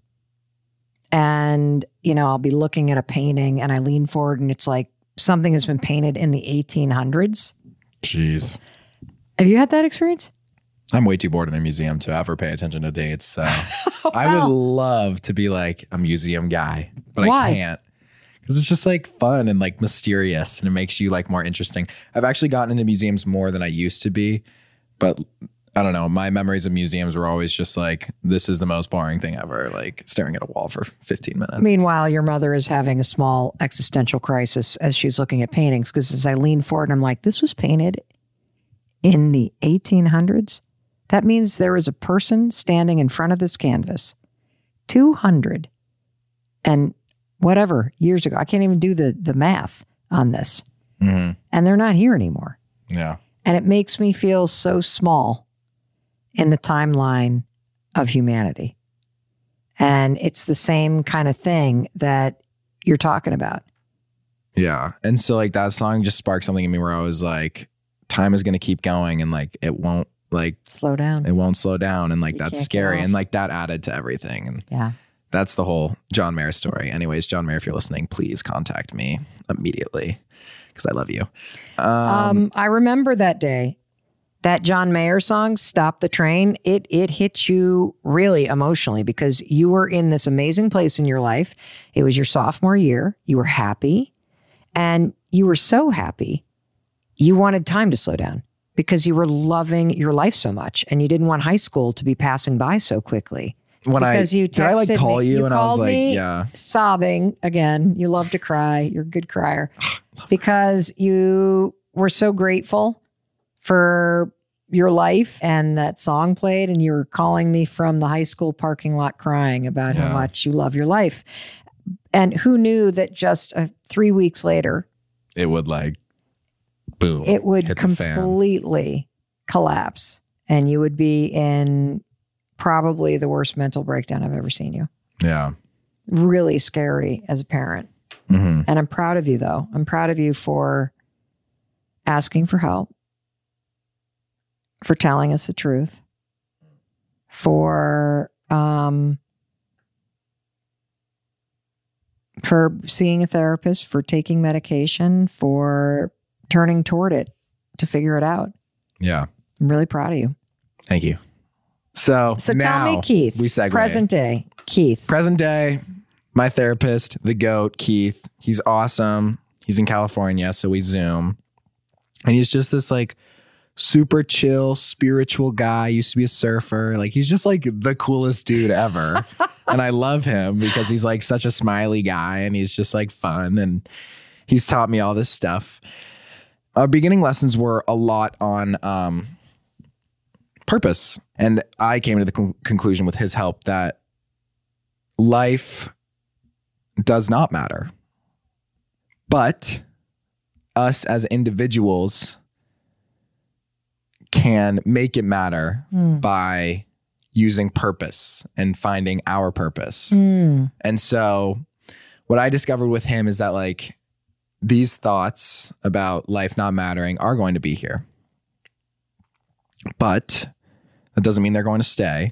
A: and, you know, I'll be looking at a painting and I lean forward and it's like something has been painted in the 1800s.
B: Jeez.
A: Have you had that experience?
B: I'm way too bored in a museum to ever pay attention to dates. So I would love to be like a museum guy, but
A: Why?
B: I can't. Because it's just like fun and like mysterious and it makes you like more interesting. I've actually gotten into museums more than I used to be, but I don't know. My memories of museums were always just like, this is the most boring thing ever, like staring at a wall for 15 minutes.
A: Meanwhile, your mother is having a small existential crisis as she's looking at paintings. Because as I lean forward and I'm like, this was painted in the 1800s? That means there is a person standing in front of this canvas 200 and whatever years ago. I can't even do the math on this.
B: Mm-hmm.
A: And they're not here anymore.
B: Yeah.
A: And it makes me feel so small in the timeline of humanity. And it's the same kind of thing that you're talking about.
B: Yeah. And so like that song just sparked something in me where I was like, time is going to keep going and like it won't like
A: slow down.
B: It won't slow down. And like
A: You
B: that's
A: can't
B: scary.
A: get off.
B: And like that added to everything. And
A: Yeah.
B: that's the whole John Mayer story. Anyways, John Mayer, if you're listening, please contact me immediately because I love you.
A: I remember that day, that John Mayer song, Stop the Train. It hit you really emotionally because you were in this amazing place in your life. It was your sophomore year. You were happy and you were so happy. You wanted time to slow down because you were loving your life so much and you didn't want high school to be passing by so quickly.
B: When
A: because you
B: did I like
A: texted
B: call
A: me.
B: you and I was
A: called
B: like,
A: me
B: yeah,
A: sobbing again. You love to cry. You're a good crier because you were so grateful for your life and that song played and you were calling me from the high school parking lot crying about how much you love your life. And who knew that just 3 weeks later,
B: it would like, boom,
A: it would
B: hit the fan.
A: completely collapse and you would be in probably the worst mental breakdown I've ever seen you.
B: Yeah.
A: Really scary as a parent.
B: Mm-hmm.
A: And I'm proud of you, though. I'm proud of you for asking for help, for telling us the truth, for seeing a therapist, for taking medication, for turning toward it to figure it out.
B: Yeah.
A: I'm really proud of you.
B: Thank you. So now
A: tell me, Keith,
B: we segue.
A: present day, Keith.
B: Present day, my therapist, the GOAT, Keith. He's awesome. He's in California, so we Zoom. And he's just this like super chill, spiritual guy. Used to be a surfer. Like he's just like the coolest dude ever. And I love him because he's like such a smiley guy and he's just like fun. And he's taught me all this stuff. Our beginning lessons were a lot on purpose. And I came to the conclusion with his help that life does not matter. But us as individuals can make it matter by using purpose and finding our purpose. And so what I discovered with him is that like these thoughts about life not mattering are going to be here. But that doesn't mean they're going to stay,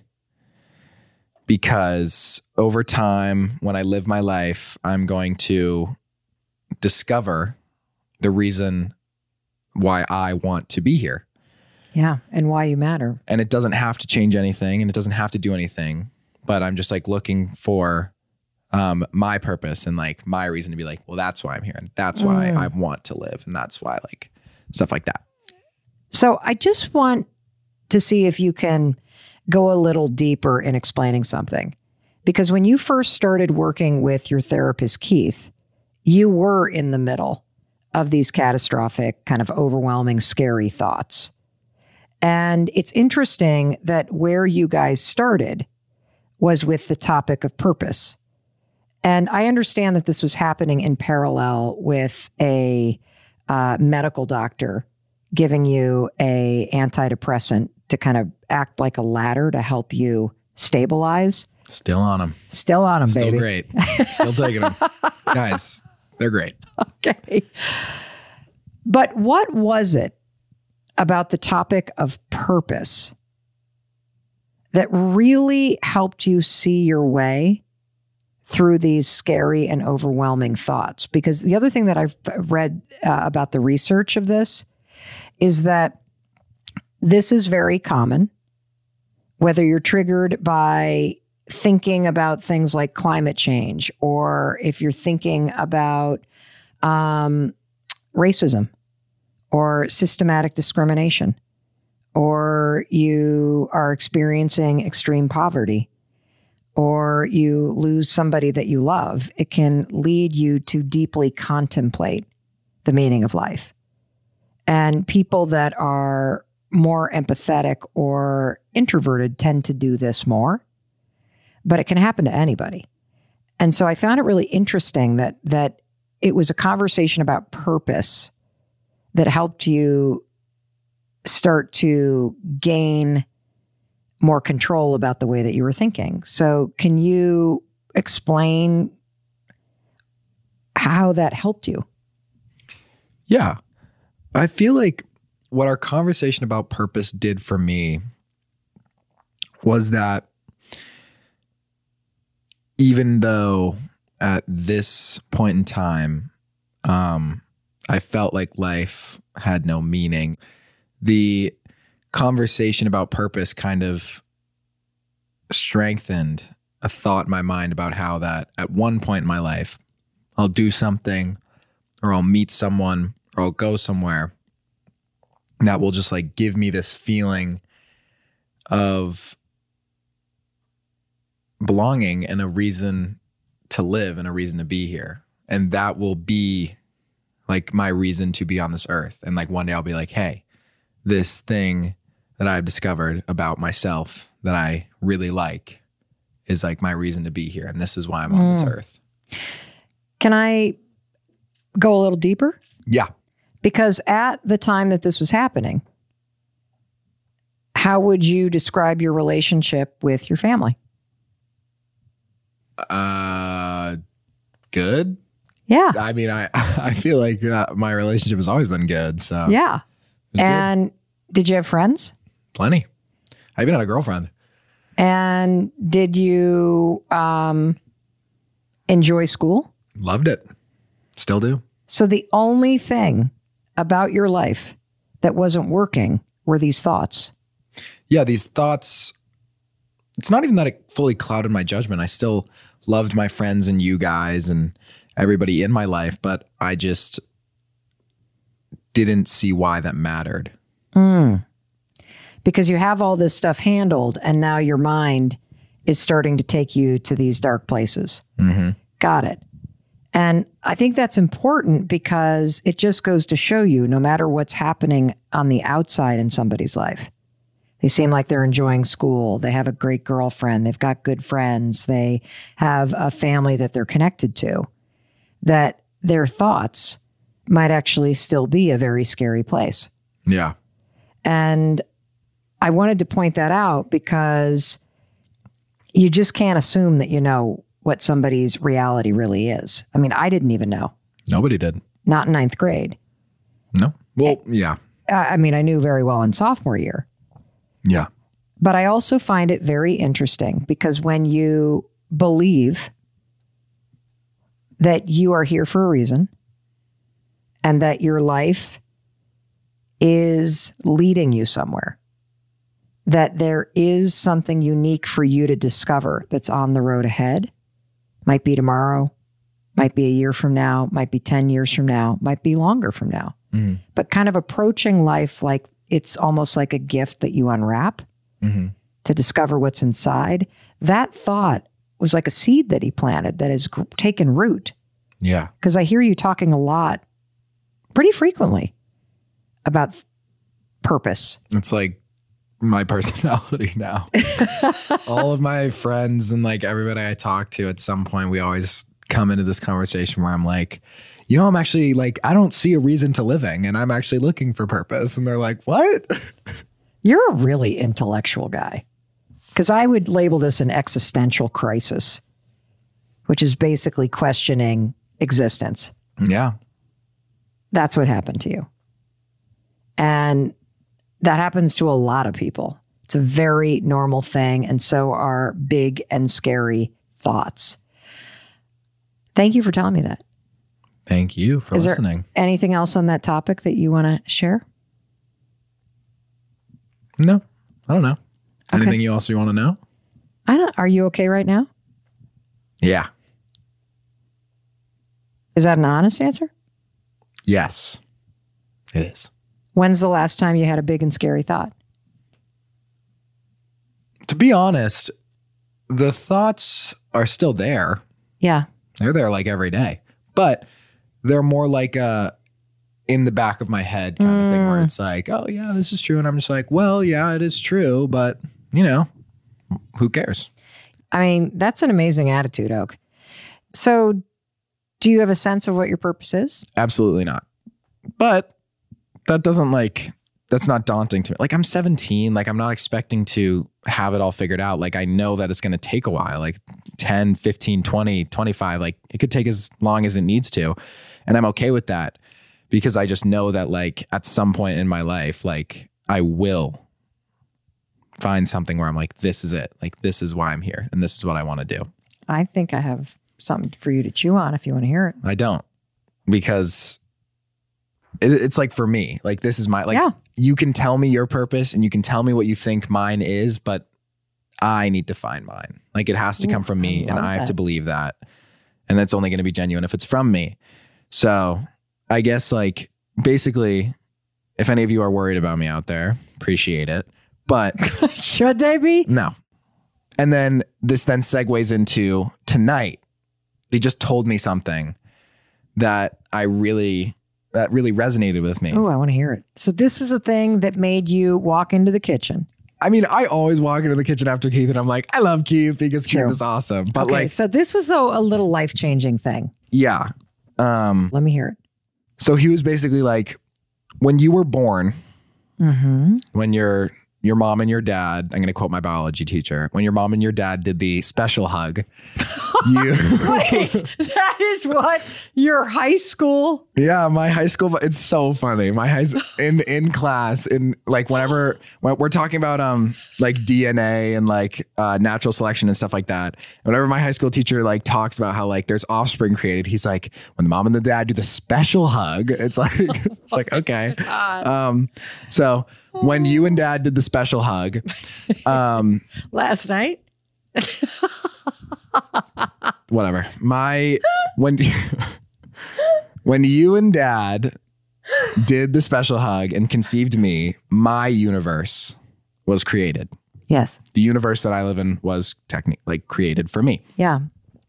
B: because over time, when I live my life, I'm going to discover the reason why I want to be here.
A: Yeah. And why you matter.
B: And it doesn't have to change anything and it doesn't have to do anything, but I'm just like looking for my purpose and like my reason to be like, well, that's why I'm here. And that's why I want to live. And that's why like stuff like that.
A: So I just want to see if you can go a little deeper in explaining something. Because when you first started working with your therapist, Keith, you were in the middle of these catastrophic, kind of overwhelming, scary thoughts. And it's interesting that where you guys started was with the topic of purpose. And I understand that this was happening in parallel with a medical doctor giving you a antidepressant to kind of act like a ladder to help you stabilize.
B: Still on them.
A: Still on them,
B: Still
A: baby.
B: great. Still taking them. Guys, they're great.
A: Okay. But what was it about the topic of purpose that really helped you see your way through these scary and overwhelming thoughts? Because the other thing that I've read about the research of this is that this is very common, whether you're triggered by thinking about things like climate change, or if you're thinking about racism or systematic discrimination, or you are experiencing extreme poverty, or you lose somebody that you love, it can lead you to deeply contemplate the meaning of life. And people that are more empathetic or introverted tend to do this more, but it can happen to anybody. And so I found it really interesting that it was a conversation about purpose that helped you start to gain more control about the way that you were thinking. So can you explain how that helped you?
B: Yeah. I feel like what our conversation about purpose did for me was that even though at this point in time, I felt like life had no meaning, the conversation about purpose kind of strengthened a thought in my mind about how that at one point in my life, I'll do something or I'll meet someone or I'll go somewhere that will just like give me this feeling of belonging and a reason to live and a reason to be here. And that will be like my reason to be on this earth. And like one day I'll be like, hey, this thing that I've discovered about myself that I really like is like my reason to be here. And this is why I'm on this earth.
A: Can I go a little deeper?
B: Yeah.
A: Because at the time that this was happening, how would you describe your relationship with your family?
B: Good.
A: Yeah.
B: I mean, I feel like my relationship has always been good. So
A: Yeah.
B: good.
A: And did you have friends?
B: Plenty. I even had a girlfriend.
A: And did you enjoy school?
B: Loved it. Still do.
A: So the only thing about your life that wasn't working were these thoughts.
B: Yeah, these thoughts, it's not even that it fully clouded my judgment. I still loved my friends and you guys and everybody in my life, but I just didn't see why that mattered.
A: Because you have all this stuff handled and now your mind is starting to take you to these dark places. Got it. And I think that's important because it just goes to show you, no matter what's happening on the outside in somebody's life, They seem like they're enjoying school. They have a great girlfriend. They've got good friends. They have a family that they're connected to. That their thoughts might actually still be a very scary place.
B: Yeah.
A: And I wanted to point that out because you just can't assume that you know what somebody's reality really is. I mean, I didn't even know.
B: Nobody did.
A: Not in ninth grade.
B: No. Well, yeah.
A: I mean, I knew very well in sophomore year.
B: Yeah.
A: But I also find it very interesting because when you believe that you are here for a reason and that your life is leading you somewhere, that there is something unique for you to discover that's on the road ahead, might be tomorrow, might be a year from now, might be 10 years from now, might be longer from now.
B: Mm-hmm.
A: But kind of approaching life like it's almost like a gift that you unwrap to discover what's inside. That thought was like a seed that he planted that has taken root.
B: Yeah.
A: Because I hear you talking a lot, pretty frequently, about purpose.
B: It's like my personality now. All of my friends and like everybody I talk to at some point, we always come into this conversation where I'm like, you know, I'm actually like, I don't see a reason to living and I'm actually looking for purpose. And they're like, what?
A: You're a really intellectual guy. Because I would label this an existential crisis, which is basically questioning existence.
B: Yeah.
A: That's what happened to you. And that happens to a lot of people. It's a very normal thing. And so are big and scary thoughts. Thank you for telling me that.
B: Thank you for listening.
A: There anything else on that topic that you want to share?
B: No, I don't know.
A: Okay.
B: Anything else you want to know?
A: Are you okay right now?
B: Yeah.
A: Is that an honest answer?
B: Yes, it is.
A: When's the last time you had a big and scary thought?
B: To be honest, the thoughts are still there.
A: Yeah.
B: They're there like every day, but they're more like in the back of my head kind of thing where it's like, oh yeah, this is true. And I'm just like, well, yeah, it is true, but you know, who cares?
A: I mean, that's an amazing attitude, Oak. So do you have a sense of what your purpose is?
B: Absolutely not. But that doesn't that's not daunting to me. Like I'm 17, like I'm not expecting to have it all figured out. Like I know that it's going to take a while, like 10, 15, 20, 25, like it could take as long as it needs to. And I'm okay with that because I just know that like at some point in my life, like I will find something where I'm like, this is it. Like this is why I'm here. And this is what I want to do.
A: I think I have something for you to chew on if you want to hear it.
B: I don't, because it's like for me, like this is my, like you can tell me your purpose and you can tell me what you think mine is, but I need to find mine. Like it has to come from me and I have to believe that. And that's only going to be genuine if it's from me. So I guess like basically, if any of you are worried about me out there, appreciate it. But
A: should they be?
B: No. And then this then segues into tonight. He just told me something that really resonated with me.
A: Oh, I want to hear it. So this was a thing that made you walk into the kitchen.
B: I mean, I always walk into the kitchen after Keith and I'm like, I love Keith because Keith is awesome. But
A: okay, so this was a little life-changing thing.
B: Yeah.
A: Let me hear it.
B: So he was basically like, when you were born, when your mom and your dad, I'm going to quote my biology teacher, when your mom and your dad did the special hug, you...
A: Wait, that is what your high school...
B: Yeah, my high school, it's so funny. My high in class, in like when we're talking about like DNA and like natural selection and stuff like that. Whenever my high school teacher like talks about how like there's offspring created, he's like, when the mom and the dad do the special hug, it's like okay. So when you and dad did the special hug,
A: last night,
B: whatever. When you and dad did the special hug and conceived me, my universe was created.
A: Yes.
B: The universe that I live in was created for me.
A: Yeah.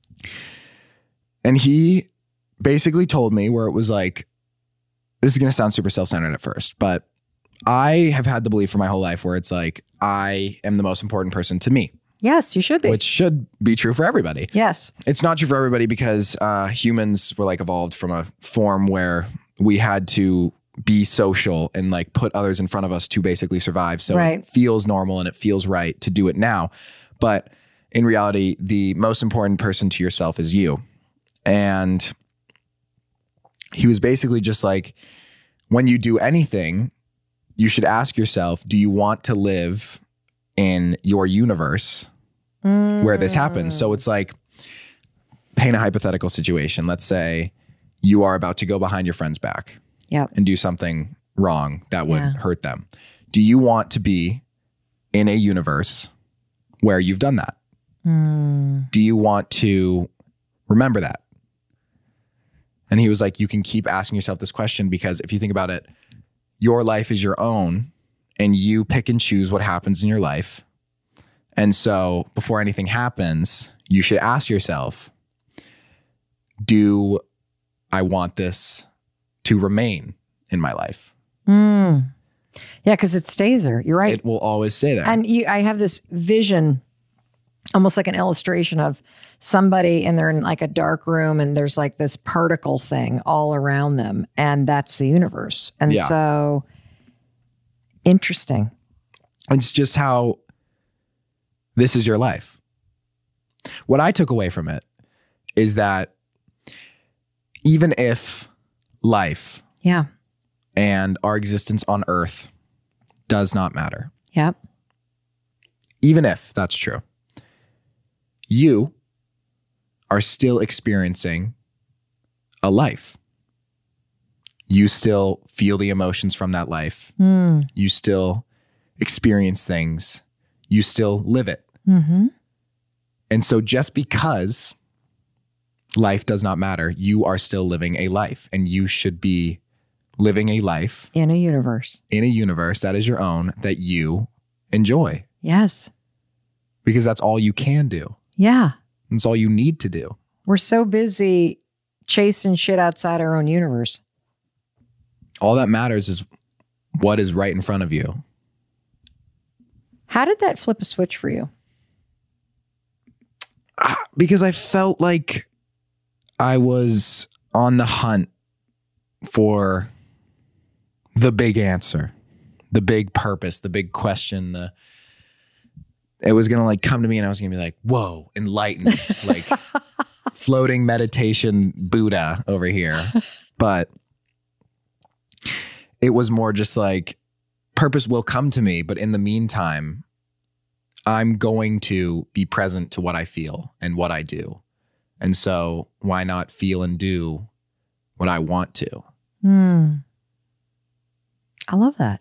B: And he basically told me where it was like, this is going to sound super self-centered at first, but I have had the belief for my whole life where it's like, I am the most important person to me,
A: Yes, you should be.
B: which should be true for everybody.
A: Yes.
B: It's not true for everybody because humans were like evolved from a form where we had to be social and like put others in front of us to basically survive. So
A: Right.
B: it feels normal and it feels right to do it now. But in reality, the most important person to yourself is you. And he was basically just like, when you do anything, you should ask yourself, do you want to live in your universe where this happens? So it's like, paint a hypothetical situation. Let's say you are about to go behind your friend's back
A: Yep.
B: and do something wrong that would
A: Yeah.
B: hurt them. Do you want to be in a universe where you've done that? Do you want to remember that? And he was like, you can keep asking yourself this question because if you think about it, your life is your own and you pick and choose what happens in your life. And so before anything happens, you should ask yourself, do I want this to remain in my life?
A: Yeah, because it stays there. You're right.
B: It will always stay there.
A: And I have this vision, almost like an illustration of somebody and they're in like a dark room and there's like this particle thing all around them. And that's the universe. And
B: Yeah.
A: so interesting.
B: It's just how this is your life. What I took away from it is that even if life
A: Yeah.
B: and our existence on Earth does not matter,
A: Yep.
B: even if that's true, you are still experiencing a life. You still feel the emotions from that life. You still experience things. You still live it.
A: Mm-hmm.
B: And so just because life does not matter, you are still living a life, and you should be living a life
A: In a universe.
B: in a universe that is your own, that you enjoy,
A: Yes.
B: because that's all you can do.
A: Yeah.
B: That's all you need to do.
A: We're so busy chasing shit outside our own universe.
B: All that matters is what is right in front of you.
A: How did that flip a switch for you?
B: Because I felt like I was on the hunt for the big answer, the big purpose, the big question. It was going to like come to me and I was going to be like, whoa, enlightened, like floating meditation Buddha over here. But it was more just like purpose will come to me. But in the meantime, I'm going to be present to what I feel and what I do. And so why not feel and do what I want to?
A: I love that.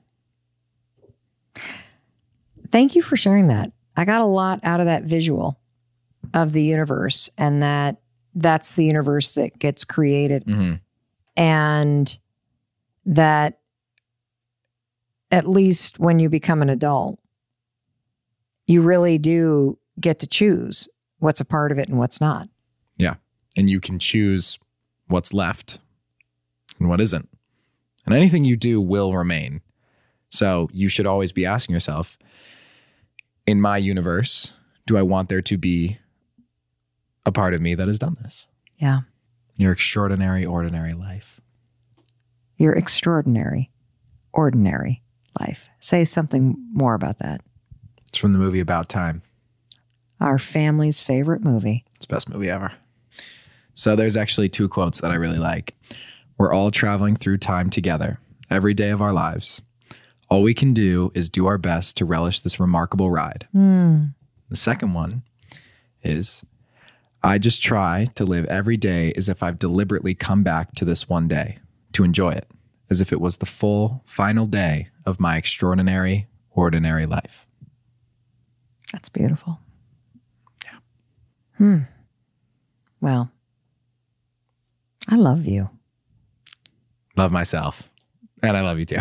A: Thank you for sharing that. I got a lot out of that visual of the universe, and that's the universe that gets created. And that at least when you become an adult, you really do get to choose what's a part of it and what's not.
B: Yeah. And you can choose what's left and what isn't. And anything you do will remain. So you should always be asking yourself, in my universe, do I want there to be a part of me that has done this?
A: Yeah.
B: Your extraordinary, ordinary life.
A: Your extraordinary, ordinary life. Say something more about that.
B: It's from the movie About Time.
A: Our family's favorite movie.
B: It's the best movie ever. So there's actually two quotes that I really like. We're all traveling through time together, every day of our lives. All we can do is do our best to relish this remarkable ride. The second one is, I just try to live every day as if I've deliberately come back to this one day, to enjoy it, as if it was the full, final day of my extraordinary, ordinary life.
A: That's beautiful. Yeah. Well, I love you.
B: Love myself. And I love you too.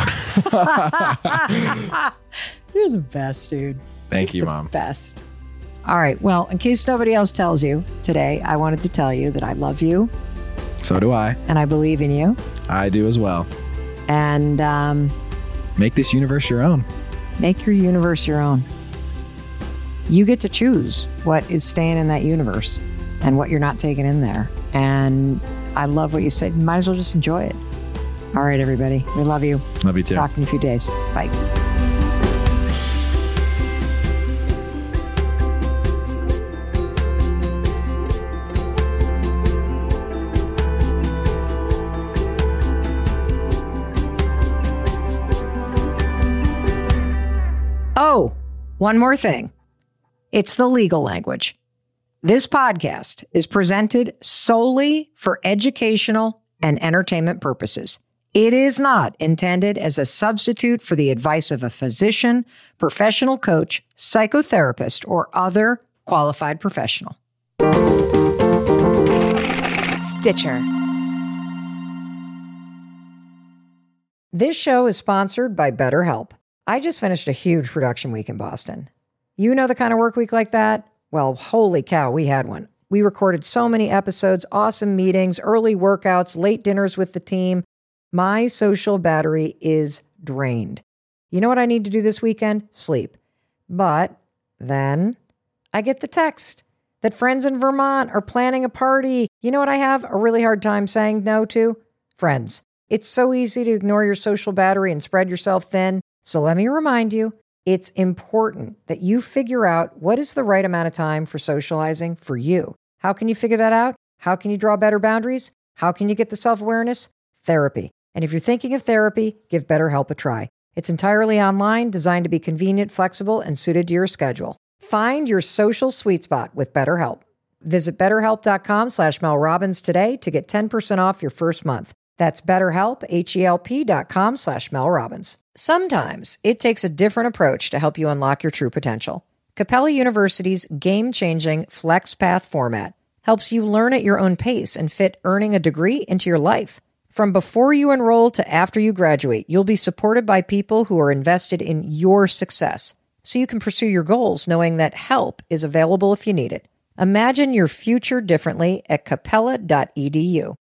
A: You're the best, dude.
B: Thank
A: Just
B: you,
A: the
B: Mom.
A: Best. All right. Well, in case nobody else tells you today, I wanted to tell you that I love you
B: So do I.
A: and I believe in you.
B: I do as well.
A: And
B: make this universe your own.
A: Make your universe your own. You get to choose what is staying in that universe and what you're not taking in there. And I love what you said. You might as well just enjoy it. All right, everybody. We love you.
B: Love you too.
A: Talk in a few days. Bye. Oh, one more thing. It's the legal language. This podcast is presented solely for educational and entertainment purposes. It is not intended as a substitute for the advice of a physician, professional coach, psychotherapist, or other qualified professional.
D: Stitcher.
A: This show is sponsored by BetterHelp. I just finished a huge production week in Boston. You know the kind of work week like that? Well, holy cow, we had one. We recorded so many episodes, awesome meetings, early workouts, late dinners with the team. My social battery is drained. You know what I need to do this weekend? Sleep. But then I get the text that friends in Vermont are planning a party. You know what I have a really hard time saying no to? Friends. It's so easy to ignore your social battery and spread yourself thin. So let me remind you, it's important that you figure out what is the right amount of time for socializing for you. How can you figure that out? How can you draw better boundaries? How can you get the self-awareness? Therapy. And if you're thinking of therapy, give BetterHelp a try. It's entirely online, designed to be convenient, flexible, and suited to your schedule. Find your social sweet spot with BetterHelp. Visit BetterHelp.com/Mel Robbins today to get 10% off your first month. That's BetterHelp, HELP.com/Mel Robbins. Sometimes it takes a different approach to help you unlock your true potential. Capella University's game-changing FlexPath format helps you learn at your own pace and fit earning a degree into your life. From before you enroll to after you graduate, you'll be supported by people who are invested in your success, so you can pursue your goals knowing that help is available if you need it. Imagine your future differently at capella.edu.